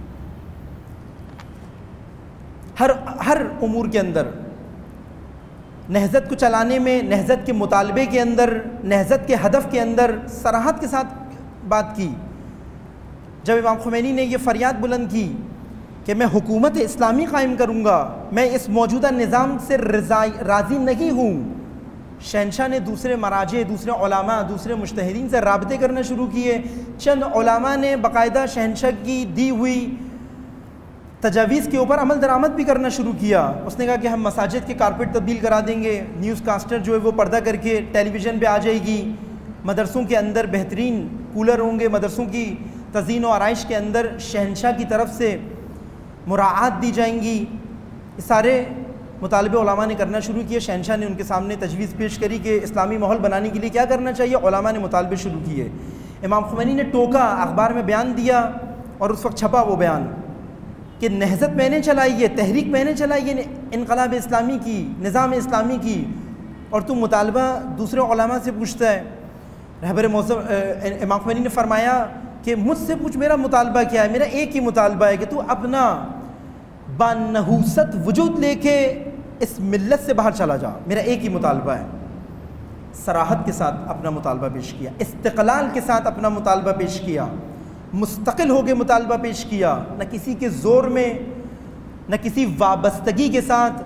ہر ہر امور کے اندر، نہضت کو چلانے میں، نہضت کے مطالبے کے اندر، نہضت کے ہدف کے اندر صراحت کے ساتھ بات کی. جب امام خمینی نے یہ فریاد بلند کی کہ میں حکومت اسلامی قائم کروں گا، میں اس موجودہ نظام سے راضی نہیں ہوں، شہنشاہ نے دوسرے مراجع، دوسرے علماء، دوسرے مجتہدین سے رابطے کرنا شروع کیے. چند علماء نے باقاعدہ شہنشاہ کی دی ہوئی تجاویز کے اوپر عمل درآمد بھی کرنا شروع کیا. اس نے کہا کہ ہم مساجد کے کارپیٹ تبدیل کرا دیں گے, نیوز کاسٹر جو ہے وہ پردہ کر کے ٹیلی ویژن پہ آ جائے گی, مدرسوں کے اندر بہترین کولر ہوں گے, مدرسوں کی تزئین و آرائش کے اندر شہنشاہ کی طرف سے مراعات دی جائیں گی. یہ سارے مطالبے علماء نے کرنا شروع کیے. شہنشاہ نے ان کے سامنے تجویز پیش کری کہ اسلامی ماحول بنانے کے لیے کیا کرنا چاہیے. علماء نے مطالبے شروع کیے. امام خمینی نے ٹوکا, اخبار میں بیان دیا, اور اس وقت چھپا وہ بیان کہ نہضت میں نے چلائی ہے, تحریک میں نے چلائی ہے, انقلاب اسلامی کی, نظام اسلامی کی, اور تو مطالبہ دوسرے علماء سے پوچھتا ہے. رہبر معظم امام خمینی نے فرمایا کہ مجھ سے پوچھ میرا مطالبہ کیا ہے. میرا ایک ہی مطالبہ ہے کہ تو اپنا بانحوست وجود لے کے اس ملت سے باہر چلا جا. میرا ایک ہی مطالبہ ہے. صراحت کے ساتھ اپنا مطالبہ پیش کیا, استقلال کے ساتھ اپنا مطالبہ پیش کیا, مستقل ہو کے مطالبہ پیش کیا, نہ کسی کے زور میں, نہ کسی وابستگی کے ساتھ,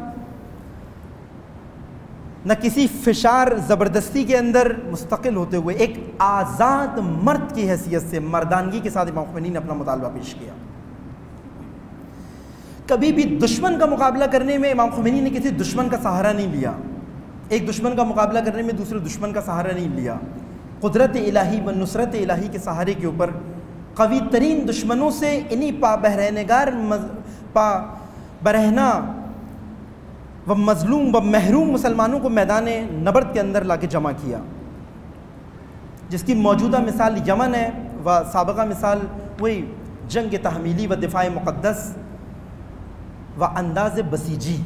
نہ کسی فشار زبردستی کے اندر, مستقل ہوتے ہوئے ایک آزاد مرد کی حیثیت سے مردانگی کے ساتھ امام خمینی نے اپنا مطالبہ پیش کیا. کبھی بھی دشمن کا مقابلہ کرنے میں امام خمینی نے کسی دشمن کا سہارا نہیں لیا. ایک دشمن کا مقابلہ کرنے میں دوسرے دشمن کا سہارا نہیں لیا. قدرت الہی و نصرت الہی کے سہارے کے اوپر قوی ترین دشمنوں سے انہی پا بہرینگار پا برہنہ و مظلوم و محروم مسلمانوں کو میدان نبرد کے اندر لا کے جمع کیا, جس کی موجودہ مثال یمن ہے و سابقہ مثال وہی جنگ تحمیلی و دفاع مقدس و انداز بسیجی.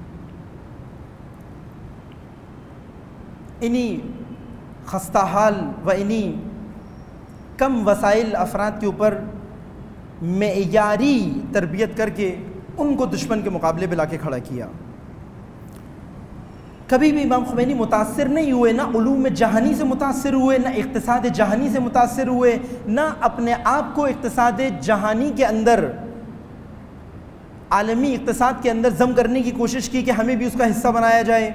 انہی خستہ حال و انہی کم وسائل افراد کے اوپر معیاری تربیت کر کے ان کو دشمن کے مقابلے پہ لا کے کھڑا کیا. کبھی بھی امام خمینی متاثر نہیں ہوئے, نہ علوم جہانی سے متاثر ہوئے, نہ اقتصاد جہانی سے متاثر ہوئے, نہ اپنے آپ کو اقتصاد جہانی کے اندر, عالمی اقتصاد کے اندر ضم کرنے کی کوشش کی کہ ہمیں بھی اس کا حصہ بنایا جائے,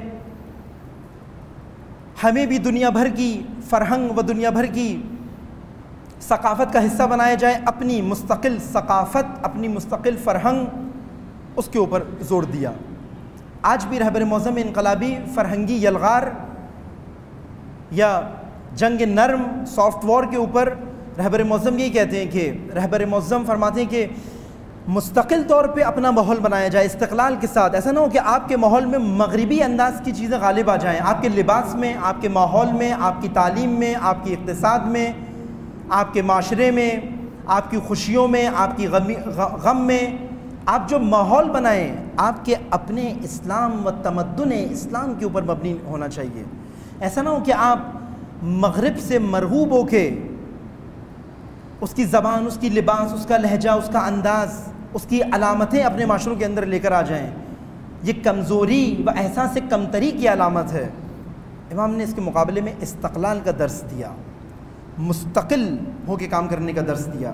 ہمیں بھی دنیا بھر کی فرہنگ و دنیا بھر کی ثقافت کا حصہ بنایا جائے. اپنی مستقل ثقافت, اپنی مستقل فرہنگ, اس کے اوپر زور دیا. آج بھی رہبر معظم انقلابی فرہنگی یلغار یا جنگ نرم سافٹ وار کے اوپر رہبر معظم یہی کہتے ہیں کہ رہبر معظم فرماتے ہیں کہ مستقل طور پہ اپنا ماحول بنایا جائے استقلال کے ساتھ. ایسا نہ ہو کہ آپ کے ماحول میں مغربی انداز کی چیزیں غالب آ جائیں, آپ کے لباس میں, آپ کے ماحول میں, آپ کی تعلیم میں, آپ کی اقتصاد میں, آپ کے معاشرے میں, آپ کی خوشیوں میں, آپ کی غم میں. آپ جو ماحول بنائیں آپ کے اپنے اسلام و تمدن اسلام کے اوپر مبنی ہونا چاہیے. ایسا نہ ہو کہ آپ مغرب سے مرغوب ہو کے اس کی زبان, اس کی لباس, اس کا لہجہ, اس کا انداز, اس کی علامتیں اپنے معاشروں کے اندر لے کر آ جائیں. یہ کمزوری و احساس کمتری کی علامت ہے. امام نے اس کے مقابلے میں استقلال کا درس دیا, مستقل ہو کے کام کرنے کا درس دیا,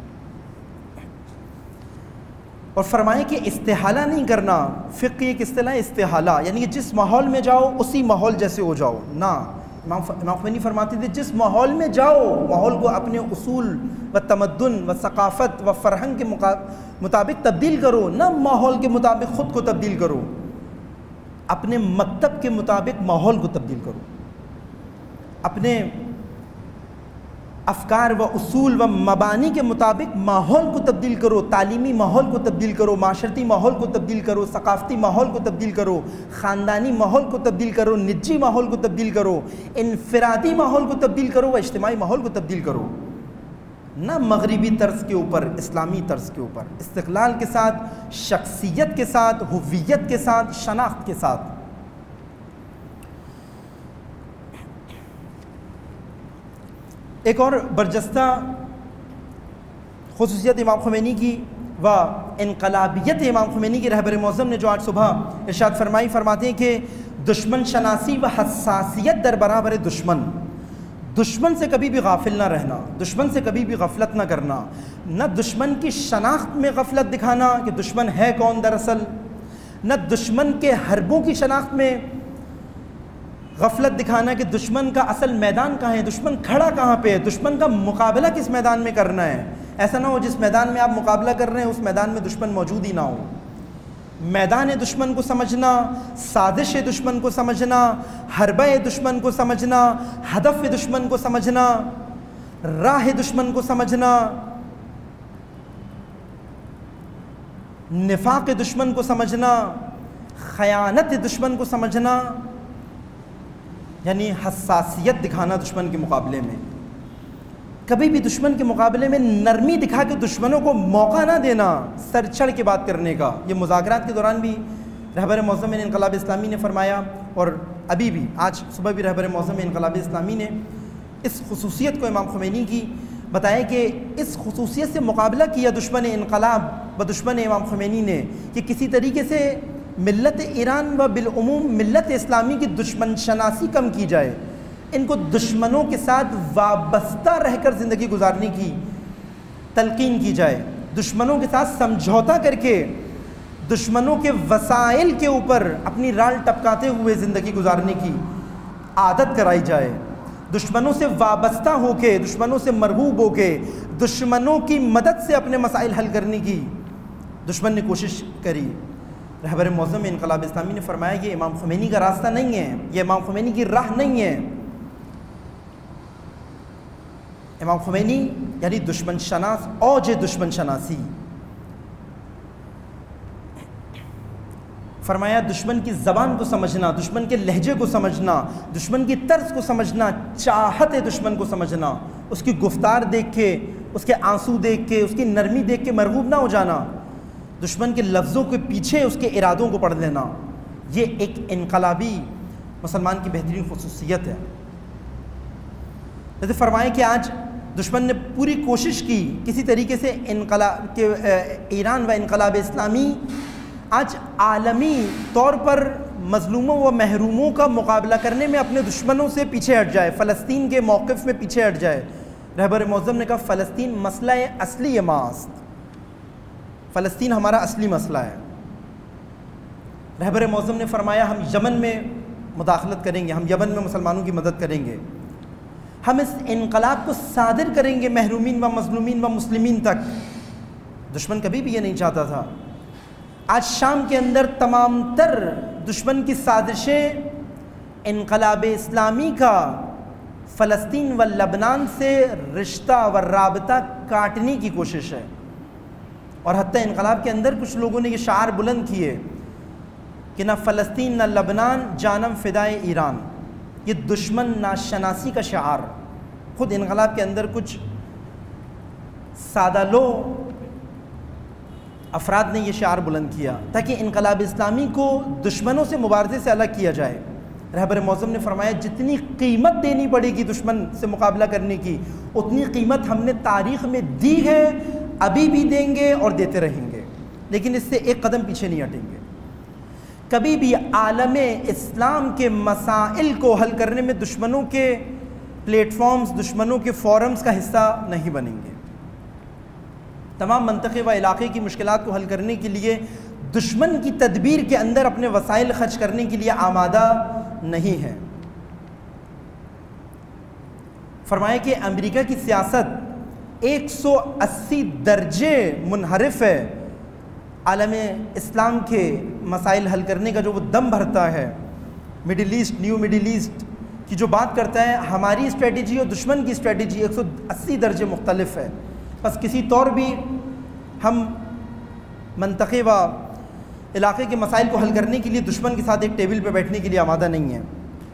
اور فرمائے کہ استحالہ نہیں کرنا. فقہ کی ایک اصطلاح استحالہ, یعنی کہ جس ماحول میں جاؤ اسی ماحول جیسے ہو جاؤ نہ. امام خمینی فرماتے تھے جس ماحول میں جاؤ ماحول کو اپنے اصول و تمدن و ثقافت و فرہنگ کے مطابق تبدیل کرو, نہ ماحول کے مطابق خود کو تبدیل کرو. اپنے مکتب کے مطابق ماحول کو تبدیل کرو, اپنے افکار و اصول و مبانی کے مطابق ماحول کو تبدیل کرو, تعلیمی ماحول کو تبدیل کرو, معاشرتی ماحول کو تبدیل کرو, ثقافتی ماحول کو تبدیل کرو, خاندانی ماحول کو تبدیل کرو, نجی ماحول کو تبدیل کرو, انفرادی ماحول کو تبدیل کرو و اجتماعی ماحول کو تبدیل کرو, نہ مغربی طرز کے اوپر, اسلامی طرز کے اوپر. استقلال کے ساتھ, شخصیت کے ساتھ, ہویت کے ساتھ, شناخت کے ساتھ. ایک اور برجستہ خصوصیت امام خمینی کی و انقلابیت امام خمینی کی رہبر معظم نے جو آج صبح ارشاد فرمائی, فرماتے ہیں کہ دشمن شناسی و حساسیت در برابر دشمن. دشمن سے کبھی بھی غافل نہ رہنا, دشمن سے کبھی بھی غفلت نہ کرنا, نہ دشمن کی شناخت میں غفلت دکھانا کہ دشمن ہے کون دراصل, نہ دشمن کے حربوں کی شناخت میں غفلت دکھانا کہ دشمن کا اصل میدان کہاں ہے, دشمن کھڑا کہاں پہ ہے, دشمن کا مقابلہ کس میدان میں کرنا ہے. ایسا نہ ہو جس میدان میں آپ مقابلہ کر رہے ہیں اس میدان میں دشمن موجود ہی نہ ہو. میدان دشمن کو سمجھنا، سازش دشمن کو سمجھنا، حربہ دشمن کو سمجھنا، ہدف دشمن کو سمجھنا، راہ دشمن کو سمجھنا، نفاق دشمن کو سمجھنا، خیانت دشمن کو سمجھنا، یعنی حساسیت دکھانا دشمن کے مقابلے میں. کبھی بھی دشمن کے مقابلے میں نرمی دکھا کے دشمنوں کو موقع نہ دینا سر چڑھ کے بات کرنے کا. یہ مذاکرات کے دوران بھی رہبر معظم انقلاب اسلامی نے فرمایا، اور ابھی بھی آج صبح بھی رہبر معظم انقلاب اسلامی نے اس خصوصیت کو امام خمینی کی بتایا کہ اس خصوصیت سے مقابلہ کیا دشمن انقلاب و دشمن امام خمینی نے کہ کسی طریقے سے ملت ایران و بالعموم ملت اسلامی کی دشمن شناسی کم کی جائے، ان کو دشمنوں کے ساتھ وابستہ رہ کر زندگی گزارنے کی تلقین کی جائے، دشمنوں کے ساتھ سمجھوتا کر کے دشمنوں کے وسائل کے اوپر اپنی رال ٹپکاتے ہوئے زندگی گزارنے کی عادت کرائی جائے، دشمنوں سے وابستہ ہو کے، دشمنوں سے مرغوب ہو کے، دشمنوں کی مدد سے اپنے مسائل حل کرنے کی دشمن نے کوشش کری. رہبر معظم انقلاب اسلامی نے فرمایا یہ امام خمینی کا راستہ نہیں ہے، یہ امام خمینی کی راہ نہیں ہے. امام خمینی یعنی دشمن شناس، اوج دشمن شناسی. فرمایا دشمن کی زبان کو سمجھنا، دشمن کے لہجے کو سمجھنا، دشمن کی طرز کو سمجھنا، چاہت دشمن کو سمجھنا، اس کی گفتار دیکھ کے، اس کے آنسو دیکھ کے، اس کی نرمی دیکھ کے مرغوب نہ ہو جانا، دشمن کے لفظوں کے پیچھے اس کے ارادوں کو پڑھ لینا. یہ ایک انقلابی مسلمان کی بہترین خصوصیت ہے. جیسے فرمائیں کہ آج دشمن نے پوری کوشش کی کسی طریقے سے انقلاب کے ایران و انقلاب اسلامی آج عالمی طور پر مظلوموں و محروموں کا مقابلہ کرنے میں اپنے دشمنوں سے پیچھے ہٹ جائے، فلسطین کے موقف میں پیچھے ہٹ جائے. رہبر معظم نے کہا فلسطین مسئلہ اصلی ماست، فلسطین ہمارا اصلی مسئلہ ہے. رہبر معظم نے فرمایا ہم یمن میں مداخلت کریں گے، ہم یمن میں مسلمانوں کی مدد کریں گے، ہم اس انقلاب کو صادر کریں گے محرومین و مظلومین و مسلمین تک. دشمن کبھی بھی یہ نہیں چاہتا تھا. آج شام کے اندر تمام تر دشمن کی سازشیں انقلاب اسلامی کا فلسطین و لبنان سے رشتہ و رابطہ کاٹنے کی کوشش ہے. اور حتیٰ انقلاب کے اندر کچھ لوگوں نے یہ شعار بلند کیے کہ نہ فلسطین نہ لبنان جانم فدائے ایران. یہ دشمن ناشناسی کا شعار خود انقلاب کے اندر کچھ سادہ لو افراد نے یہ شعار بلند کیا تاکہ انقلاب اسلامی کو دشمنوں سے مبارزے سے الگ کیا جائے. رہبر معظم نے فرمایا جتنی قیمت دینی پڑے گی دشمن سے مقابلہ کرنے کی اتنی قیمت ہم نے تاریخ میں دی ہے، ابھی بھی دیں گے اور دیتے رہیں گے، لیکن اس سے ایک قدم پیچھے نہیں ہٹیں گے. کبھی بھی عالم اسلام کے مسائل کو حل کرنے میں دشمنوں کے پلیٹ فارمز، دشمنوں کے فورمز کا حصہ نہیں بنیں گے. تمام منطقے و علاقے کی مشکلات کو حل کرنے کے لیے دشمن کی تدبیر کے اندر اپنے وسائل خرچ کرنے کے لیے آمادہ نہیں ہے. فرمایا کہ امریکہ کی سیاست ایک سو اسی درجے منحرف ہے عالم اسلام کے مسائل حل کرنے کا. جو وہ دم بھرتا ہے Middle East, new Middle East کی جو بات کرتا ہے، ہماری اسٹریٹجی اور دشمن کی اسٹریٹجی ایک سو اسی درجے مختلف ہے. بس کسی طور بھی ہم منطقے و علاقے کے مسائل کو حل کرنے کے لیے دشمن کے ساتھ ایک ٹیبل پہ بیٹھنے کے لیے آمادہ نہیں ہے.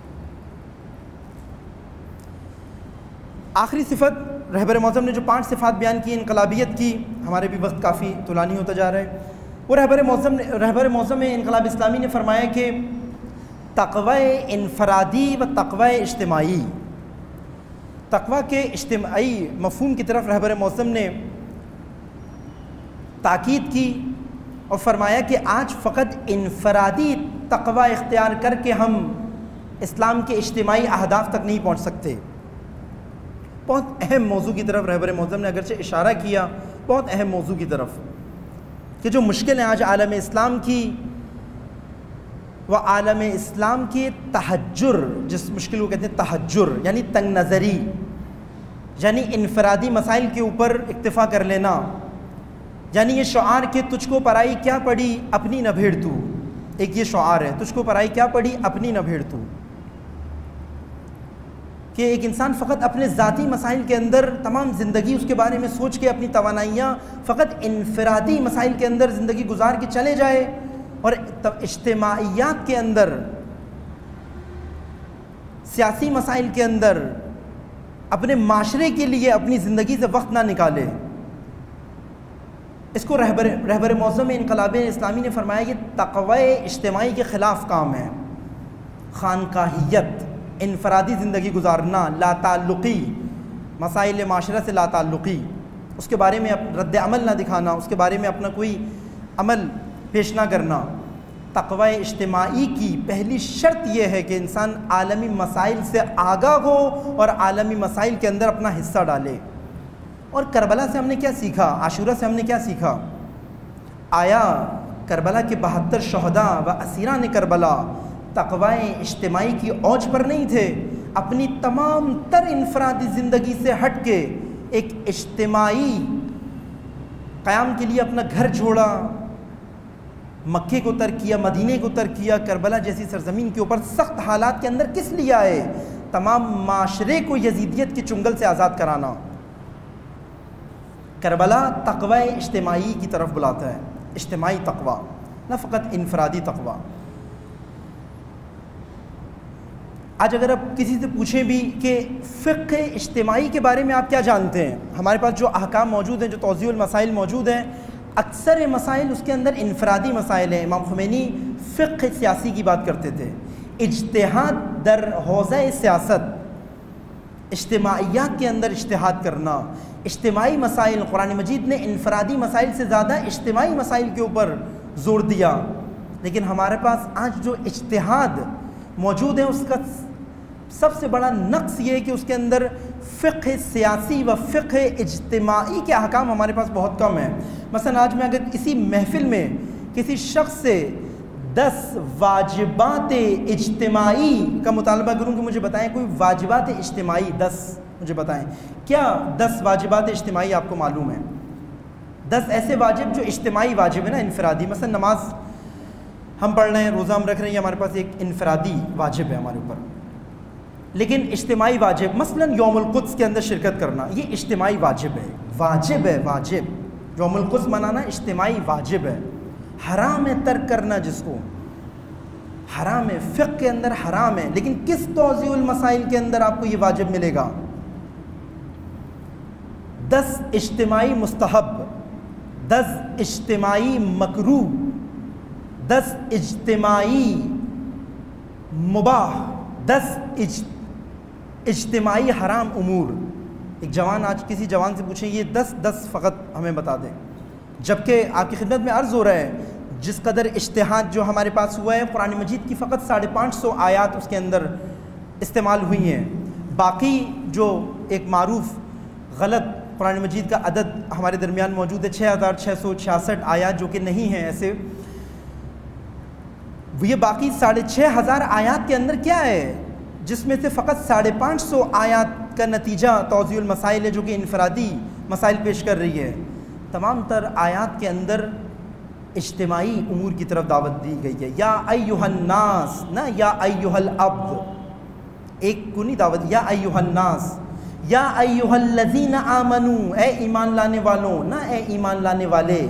آخری صفت رہبر معظم نے جو پانچ صفات بیان کی انقلابیت کی، ہمارے بھی وقت کافی طولانی ہوتا جا رہا ہے، وہ رہبر معظم نے رہبر معظم انقلاب اسلامی نے فرمایا کہ تقوی انفرادی و تقوی اجتماعی. تقوی کے اجتماعی مفہوم کی طرف رہبر معظم نے تاکید کی اور فرمایا کہ آج فقط انفرادی تقوی اختیار کر کے ہم اسلام کے اجتماعی اہداف تک نہیں پہنچ سکتے. بہت اہم موضوع کی طرف رہبر معظم نے اگرچہ اشارہ کیا، بہت اہم موضوع کی طرف کہ جو مشکلیں آج عالم اسلام کی و عالم اسلام کے تحجر، جس مشکل کو کہتے ہیں تحجر یعنی تنگ نظری، یعنی انفرادی مسائل کے اوپر اکتفا کر لینا، یعنی یہ شعار کہ تجھ کو پرائی کیا پڑی اپنی نہ بھیڑ تو، ایک یہ شعار ہے، تجھ کو پرائی کیا پڑی اپنی نہ بھیڑ تو، کہ ایک انسان فقط اپنے ذاتی مسائل کے اندر تمام زندگی اس کے بارے میں سوچ کے اپنی توانائیاں فقط انفرادی مسائل کے اندر زندگی گزار کے چلے جائے، اور اجتماعیات کے اندر، سیاسی مسائل کے اندر اپنے معاشرے کے لیے اپنی زندگی سے وقت نہ نکالے۔ اس کو رہبر رہبر معظم انقلاب اسلامی نے فرمایا یہ تقوی اجتماعی کے خلاف کام ہے۔ خانقاہیت، انفرادی زندگی گزارنا، لا تعلقی، مسائل معاشرہ سے لا تعلقی، اس کے بارے میں رد عمل نہ دکھانا، اس کے بارے میں اپنا کوئی عمل پیش نہ کرنا۔ تقوی اجتماعی کی پہلی شرط یہ ہے کہ انسان عالمی مسائل سے آگاہ ہو اور عالمی مسائل کے اندر اپنا حصہ ڈالے۔ اور کربلا سے ہم نے کیا سیکھا، عاشورہ سے ہم نے کیا سیکھا؟ آیا کربلا کے بہتر شہداء و اسیران کربلا تقوی اجتماعی کی اوج پر نہیں تھے؟ اپنی تمام تر انفرادی زندگی سے ہٹ کے ایک اجتماعی قیام کے لیے اپنا گھر چھوڑا، مکے کو ترک کیا، مدینے کو ترک کیا، کربلا جیسی سرزمین کے اوپر سخت حالات کے اندر کس لیے آئے؟ تمام معاشرے کو یزیدیت کے چنگل سے آزاد کرانا۔ کربلا تقوی اجتماعی کی طرف بلاتا ہے، اجتماعی تقوی، نہ فقط انفرادی تقوی۔ آج اگر آپ کسی سے پوچھیں بھی کہ فقہ اجتماعی کے بارے میں آپ کیا جانتے ہیں، ہمارے پاس جو احکام موجود ہیں، جو توضیح المسائل موجود ہیں، اکثر مسائل اس کے اندر انفرادی مسائل ہیں۔ امام خمینی فقہ سیاسی کی بات کرتے تھے، اجتہاد در حوزہ سیاست، اجتماعیات کے اندر اجتہاد کرنا، اجتماعی مسائل۔ قرآن مجید نے انفرادی مسائل سے زیادہ اجتماعی مسائل کے اوپر زور دیا، لیکن ہمارے پاس آج جو اجتہاد موجود ہے اس کا سب سے بڑا نقص یہ ہے کہ اس کے اندر فقہ سیاسی و فقہ اجتماعی کے احکام ہمارے پاس بہت کم ہیں۔ مثلا آج میں اگر اسی محفل میں کسی شخص سے دس واجبات اجتماعی کا مطالبہ کروں کہ مجھے بتائیں کوئی واجبات اجتماعی دس مجھے بتائیں، کیا دس واجبات اجتماعی آپ کو معلوم ہیں؟ دس ایسے واجب جو اجتماعی واجب ہے نا، انفرادی۔ مثلا نماز ہم پڑھ رہے ہیں، روزہ ہم رکھ رہے ہیں، یہ ہمارے پاس ایک انفرادی واجب ہے ہمارے اوپر، لیکن اجتماعی واجب مثلا یوم القدس کے اندر شرکت کرنا، یہ اجتماعی واجب ہے، واجب ہے، واجب۔ یوم القدس منانا اجتماعی واجب ہے۔ حرام ہے ترک کرنا، جس کو حرام ہے، فقہ کے اندر حرام ہے، لیکن کس توضیح المسائل کے اندر آپ کو یہ واجب ملے گا؟ دس اجتماعی مستحب، دس اجتماعی مکروہ، دس اجتماعی مباح، دس اج اجتماعی حرام امور۔ ایک جوان آج کسی جوان سے پوچھیں یہ دس دس فقط ہمیں بتا دیں، جبکہ آپ کی خدمت میں عرض ہو رہا ہے جس قدر اجتہاد جو ہمارے پاس ہوا ہے، قرآن مجید کی فقط ساڑھے پانچ سو آیات اس کے اندر استعمال ہوئی ہیں، باقی جو ایک معروف غلط قرآن مجید کا عدد ہمارے درمیان موجود ہے چھ ہزار چھ سو چھیاسٹھ آیات جو کہ نہیں ہیں ایسے، یہ باقی ساڑھے چھ ہزار آیات کے اندر کیا ہے جس میں سے فقط ساڑھے پانچ سو آیات کا نتیجہ توضیح المسائل ہے جو کہ انفرادی مسائل پیش کر رہی ہے۔ تمام تر آیات کے اندر اجتماعی امور کی طرف دعوت دی گئی ہے، یا ایھا الناس، نہ یا ایھا العبد، ایک کو نہیں دعوت، یا ایھا الناس، یا ایھا الذین آمنوا، اے ایمان لانے والوں، نہ اے ایمان لانے والے۔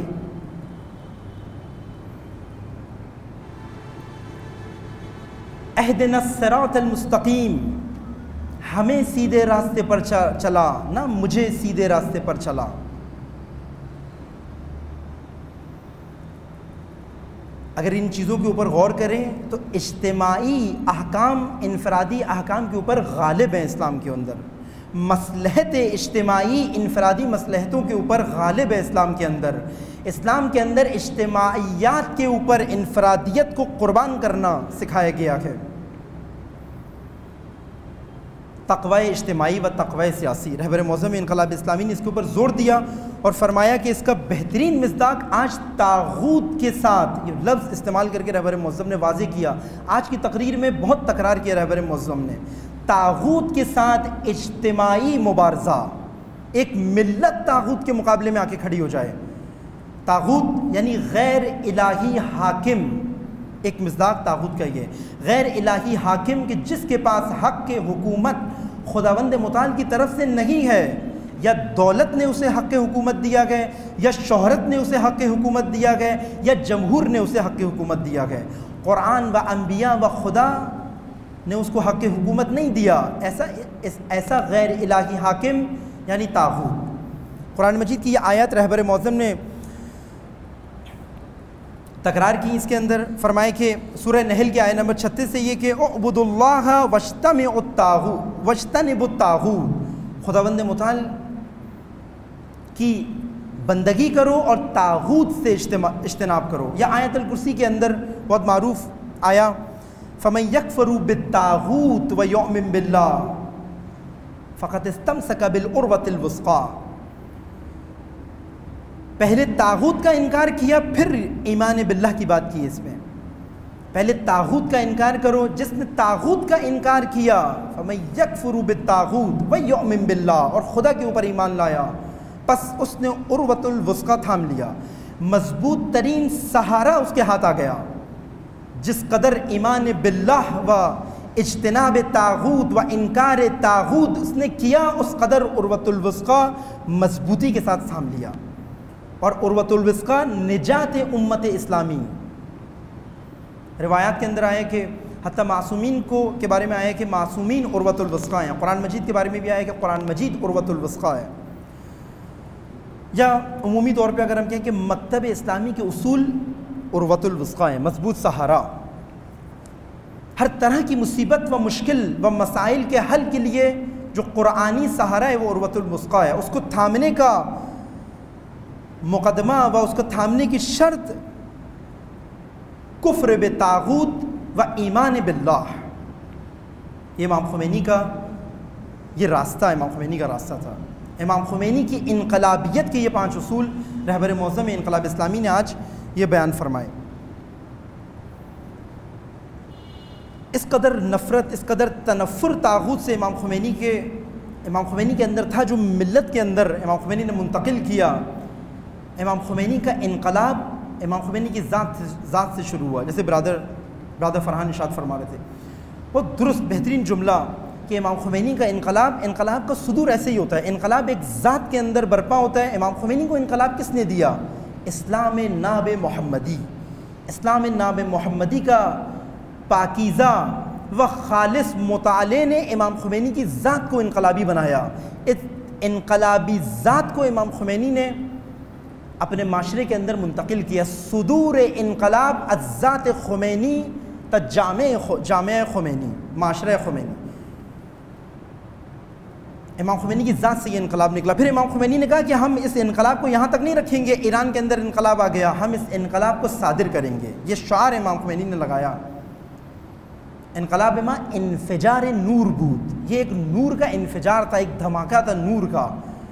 اہدنا الصراط المستقیم، ہمیں سیدھے راستے پر چلا، نہ مجھے سیدھے راستے پر چلا۔ اگر ان چیزوں کے اوپر غور کریں تو اجتماعی احکام انفرادی احکام کے اوپر غالب ہیں اسلام کے اندر، مصلحت اجتماعی انفرادی مصلحتوں کے اوپر غالب ہے اسلام کے اندر۔ اسلام کے اندر اجتماعیات کے اوپر انفرادیت کو قربان کرنا سکھایا گیا ہے۔ تقوی اجتماعی و تقوی سیاسی، رہبر معظم انقلاب اسلامی نے اس کے اوپر زور دیا اور فرمایا کہ اس کا بہترین مصداق آج طاغوت کے ساتھ، یہ لفظ استعمال کر کے رہبر معظم نے واضح کیا، آج کی تقریر میں بہت تکرار کیا رہبر معظم نے، طاغوت کے ساتھ اجتماعی مبارزہ، ایک ملت طاغوت کے مقابلے میں آ کے کھڑی ہو جائے. طاغوت یعنی غیر الہی حاکم، ایک مصداق طاغوت کا یہ غیر الہی حاکم کہ جس کے پاس حق کے حکومت خداوند متعال کی طرف سے نہیں ہے، یا دولت نے اسے حق حکومت دیا گئے، یا شہرت نے اسے حق حکومت دیا گئے، یا جمہور نے اسے حق حکومت دیا گئے. قرآن و انبیاء و خدا نے اس کو حق حکومت نہیں دیا. ایسا ایسا غیر الہی حاکم یعنی طاغوت. قرآن مجید کی یہ آیت رہبر معظم نے تکرار کی اس کے اندر، فرمائے کہ سورہ نحل کی آیت نمبر چھتیس سے یہ کہ اعبدوا اللہ واجتنبوا الطاغوت واجتنبوا الطاغوت، خداوند متعال کی بندگی کرو اور طاغوت سے اجتناب کرو. یا آیت الکرسی کے اندر بہت معروف آیا فَمَن يَكْفُرُ بِالطَّاغُوتِ وَيُؤْمِن بِاللَّهِ فَقَدِ اسْتَمْسَكَ بِالْعُرْوَةِ الْوُثْقَىٰ. پہلے طاغوت کا انکار کیا، پھر ایمان باللہ کی بات کی. اس میں پہلے طاغوت کا انکار کرو. جس نے طاغوت کا انکار کیا فَمَن يَكْفُرُ بِالطَّاغُوتِ وَيُؤْمِن بِاللَّهِ، اور خدا کے اوپر ایمان لایا، پس اس نے عروۃ الوثقیٰ تھام لیا، مضبوط ترین سہارا اس کے ہاتھ آ گیا. جس قدر ایمان باللہ و اجتناب طاغوت و انکار طاغوت اس نے کیا، اس قدر عروۃ الوثقیٰ مضبوطی کے ساتھ تھام لیا. اور عروۃ الوثقیٰ نجات امت اسلامی. روایات کے اندر آیا کہ حتیٰ معصومین کو کے بارے میں آیا کہ معصومین عروۃ الوثقیٰ ہیں. قرآن مجید کے بارے میں بھی آیا کہ قرآن مجید عروۃ الوثقیٰ ہے. یا عمومی طور پہ اگر ہم کہیں کہ مکتب اسلامی کے اصول عروۃ الوثقیٰ ہیں، مضبوط سہارا. ہر طرح کی مصیبت و مشکل و مسائل کے حل کے لیے جو قرآنی سہارا ہے وہ عروۃ الوثقیٰ ہے. اس کو تھامنے کا مقدمہ و اس کو تھامنے کی شرط کفر بطاغوت و ایمان باللہ. یہ امام خمینی کا یہ راستہ امام خمینی کا راستہ تھا. امام خمینی کی انقلابیت کے یہ پانچ اصول رہبر معظم انقلاب اسلامی نے آج یہ بیان فرمائے. اس قدر نفرت، اس قدر تنفر طاغوت سے امام خمینی کے امام خمینی کے اندر تھا، جو ملت کے اندر امام خمینی نے منتقل کیا. امام خمینی کا انقلاب امام خمینی کی ذات ذات سے شروع ہوا. جیسے برادر برادر فرحان ارشاد فرما رہے تھے، بہت درست بہترین جملہ کہ امام خمینی کا انقلاب انقلاب کا صدور ایسے ہی ہوتا ہے. انقلاب ایک ذات کے اندر برپا ہوتا ہے. امام خمینی کو انقلاب کس نے دیا؟ اسلام ناب محمدی. اسلام ناب محمدی کا پاکیزہ و خالص مطالعے نے امام خمینی کی ذات کو انقلابی بنایا. اس انقلابی ذات کو امام خمینی نے اپنے معاشرے کے اندر منتقل کیا. صدور انقلاب از ذات خمینی تا جامع جامع خمینی، معاشرہ خمینی. امام خمینی کی ذات سے یہ انقلاب نکلا. پھر امام خمینی نے کہا کہ ہم اس انقلاب کو یہاں تک نہیں رکھیں گے، ایران کے اندر انقلاب آ گیا، ہم اس انقلاب کو صادر کریں گے. یہ شعار امام خمینی نے لگایا. انقلاب ما انفجار نور بود. یہ ایک نور کا انفجار تھا، ایک دھماکہ تھا نور کا،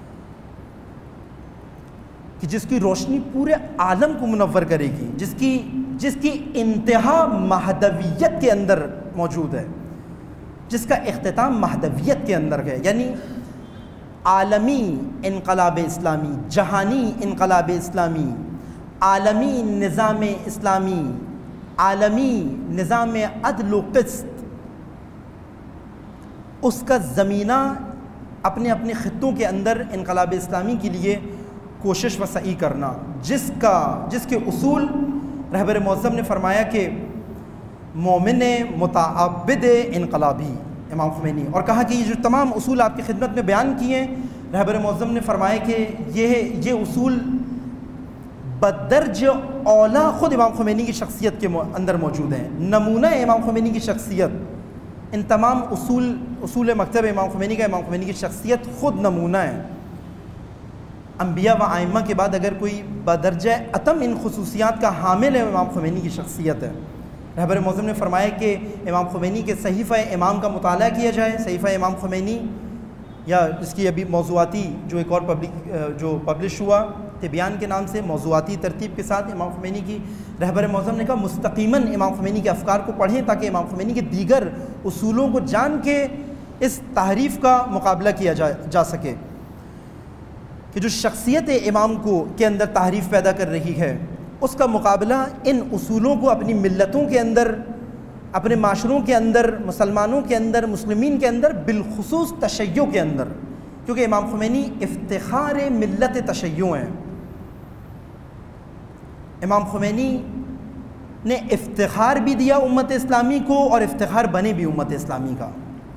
کہ جس کی روشنی پورے عالم کو منور کرے گی، جس کی جس کی انتہا مہدویت کے اندر موجود ہے، جس کا اختتام مہدویت کے اندر ہے. یعنی عالمی انقلاب اسلامی، جہانی انقلاب اسلامی، عالمی نظام اسلامی، عالمی نظام عدل و قسط، اس کا زمینہ اپنے اپنے خطوں کے اندر انقلاب اسلامی کے لیے کوشش و سعی کرنا، جس کا جس کے اصول رہبر معظم نے فرمایا کہ مومن متعبد انقلابی امام خمینی، اور کہا کہ یہ جو تمام اصول آپ کی خدمت میں بیان کیے رہبر معظم نے فرمایا کہ یہ یہ اصول بدرج اولا خود امام خمینی کی شخصیت کے اندر موجود ہیں. نمونہ امام خمینی کی شخصیت، ان تمام اصول اصول مکتب امام خمینی کا امام خمینی کی شخصیت خود نمونہ ہے. انبیاء و ائمہ کے بعد اگر کوئی بدرجہ اتم ان خصوصیات کا حامل ہے امام خمینی کی شخصیت ہے. رہبر معظم نے فرمایا کہ امام خمینی کے صحیفہ امام کا مطالعہ کیا جائے. صحیفہ امام خمینی، یا جس کی ابھی موضوعاتی جو ایک اور پبلک جو پبلش ہوا تبیان کے نام سے، موضوعاتی ترتیب کے ساتھ امام خمینی کی، رہبر معظم نے کہا مستقیماً امام خمینی کے افکار کو پڑھیں تاکہ امام خمینی کے دیگر اصولوں کو جان کے اس تحریف کا مقابلہ کیا جا جا سکے کہ جو شخصیت امام کو کے اندر تحریف پیدا کر رہی ہے، اس کا مقابلہ ان اصولوں کو اپنی ملتوں کے اندر، اپنے معاشروں کے اندر، مسلمانوں کے اندر، مسلمین کے اندر، بالخصوص تشیع کے اندر، کیونکہ امام خمینی افتخار ملت تشیع ہیں۔ امام خمینی نے افتخار بھی دیا امت اسلامی کو اور افتخار بنے بھی امت اسلامی کا۔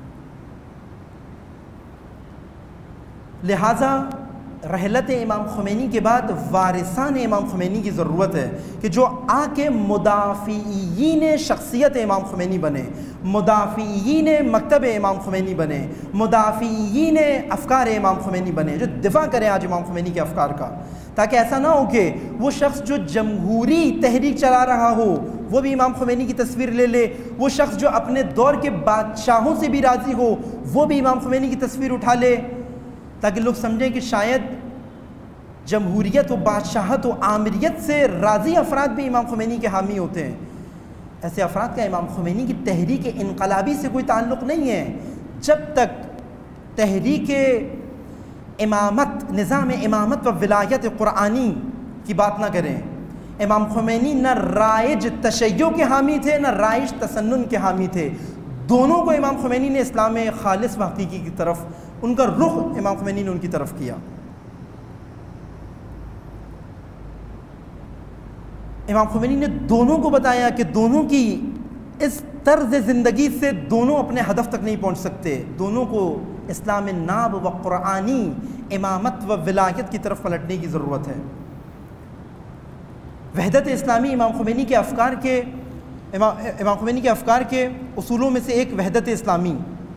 لہٰذا رحلت امام خمینی کے بعد وارثان امام خمینی کی ضرورت ہے کہ جو آ کے مدافعین شخصیت امام خمینی بنے، مدافعین مکتب امام خمینی بنے، مدافعین افکار امام خمینی بنے، جو دفاع کریں آج امام خمینی کے افکار کا، تاکہ ایسا نہ ہو کہ وہ شخص جو جمہوری تحریک چلا رہا ہو وہ بھی امام خمینی کی تصویر لے لے، وہ شخص جو اپنے دور کے بادشاہوں سے بھی راضی ہو وہ بھی امام خمینی کی تصویر اٹھا لے، تاکہ لوگ سمجھیں کہ شاید جمہوریت و بادشاہت و آمریت سے راضی افراد بھی امام خمینی کے حامی ہوتے ہیں۔ ایسے افراد کا امام خمینی کی تحریک انقلابی سے کوئی تعلق نہیں ہے۔ جب تک تحریک امامت، نظام امامت و ولایت قرآنی کی بات نہ کریں، امام خمینی نہ رائج تشیع کے حامی تھے نہ رائج تسنن کے حامی تھے۔ دونوں کو امام خمینی نے اسلام خالص و حقیقی کی طرف، ان کا رخ امام خمینی نے ان کی طرف کیا۔ امام خمینی نے دونوں کو بتایا کہ دونوں کی اس طرز زندگی سے دونوں اپنے ہدف تک نہیں پہنچ سکتے، دونوں کو اسلام ناب و قرآنی امامت و ولایت کی طرف پلٹنے کی ضرورت ہے۔ وحدت اسلامی امام خمینی کے افکار کے امام امام خمینی کے افکار کے اصولوں میں سے ایک وحدت اسلامی،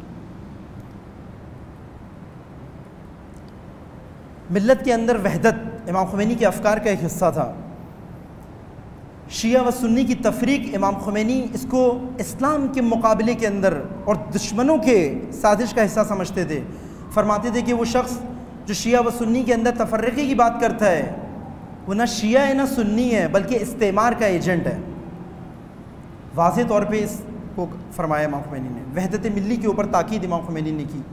ملت کے اندر وحدت امام خمینی کے افکار کا ایک حصہ تھا۔ شیعہ و سنی کی تفریق امام خمینی اس کو اسلام کے مقابلے کے اندر اور دشمنوں کے سازش کا حصہ سمجھتے تھے۔ فرماتے تھے کہ وہ شخص جو شیعہ و سنی کے اندر تفرقے کی بات کرتا ہے وہ نہ شیعہ ہے نہ سنی ہے بلکہ استعمار کا ایجنٹ ہے۔ واضح طور پہ اس کو فرمایا امام خمینی نے، وحدت ملی کے اوپر تاکید امام خمینی نے کی۔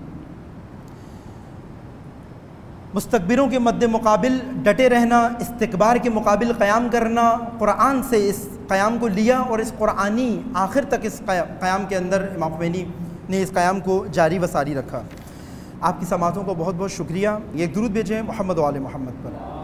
مستکبروں کے مد مقابل ڈٹے رہنا، استکبار کے مقابل قیام کرنا، قرآن سے اس قیام کو لیا اور اس قرآنی آخر تک اس قیام کے اندر امام خمینی نے اس قیام کو جاری و ساری رکھا۔ آپ کی سماعتوں کو بہت بہت شکریہ۔ ایک درود بھیجیں محمد و آل محمد پر۔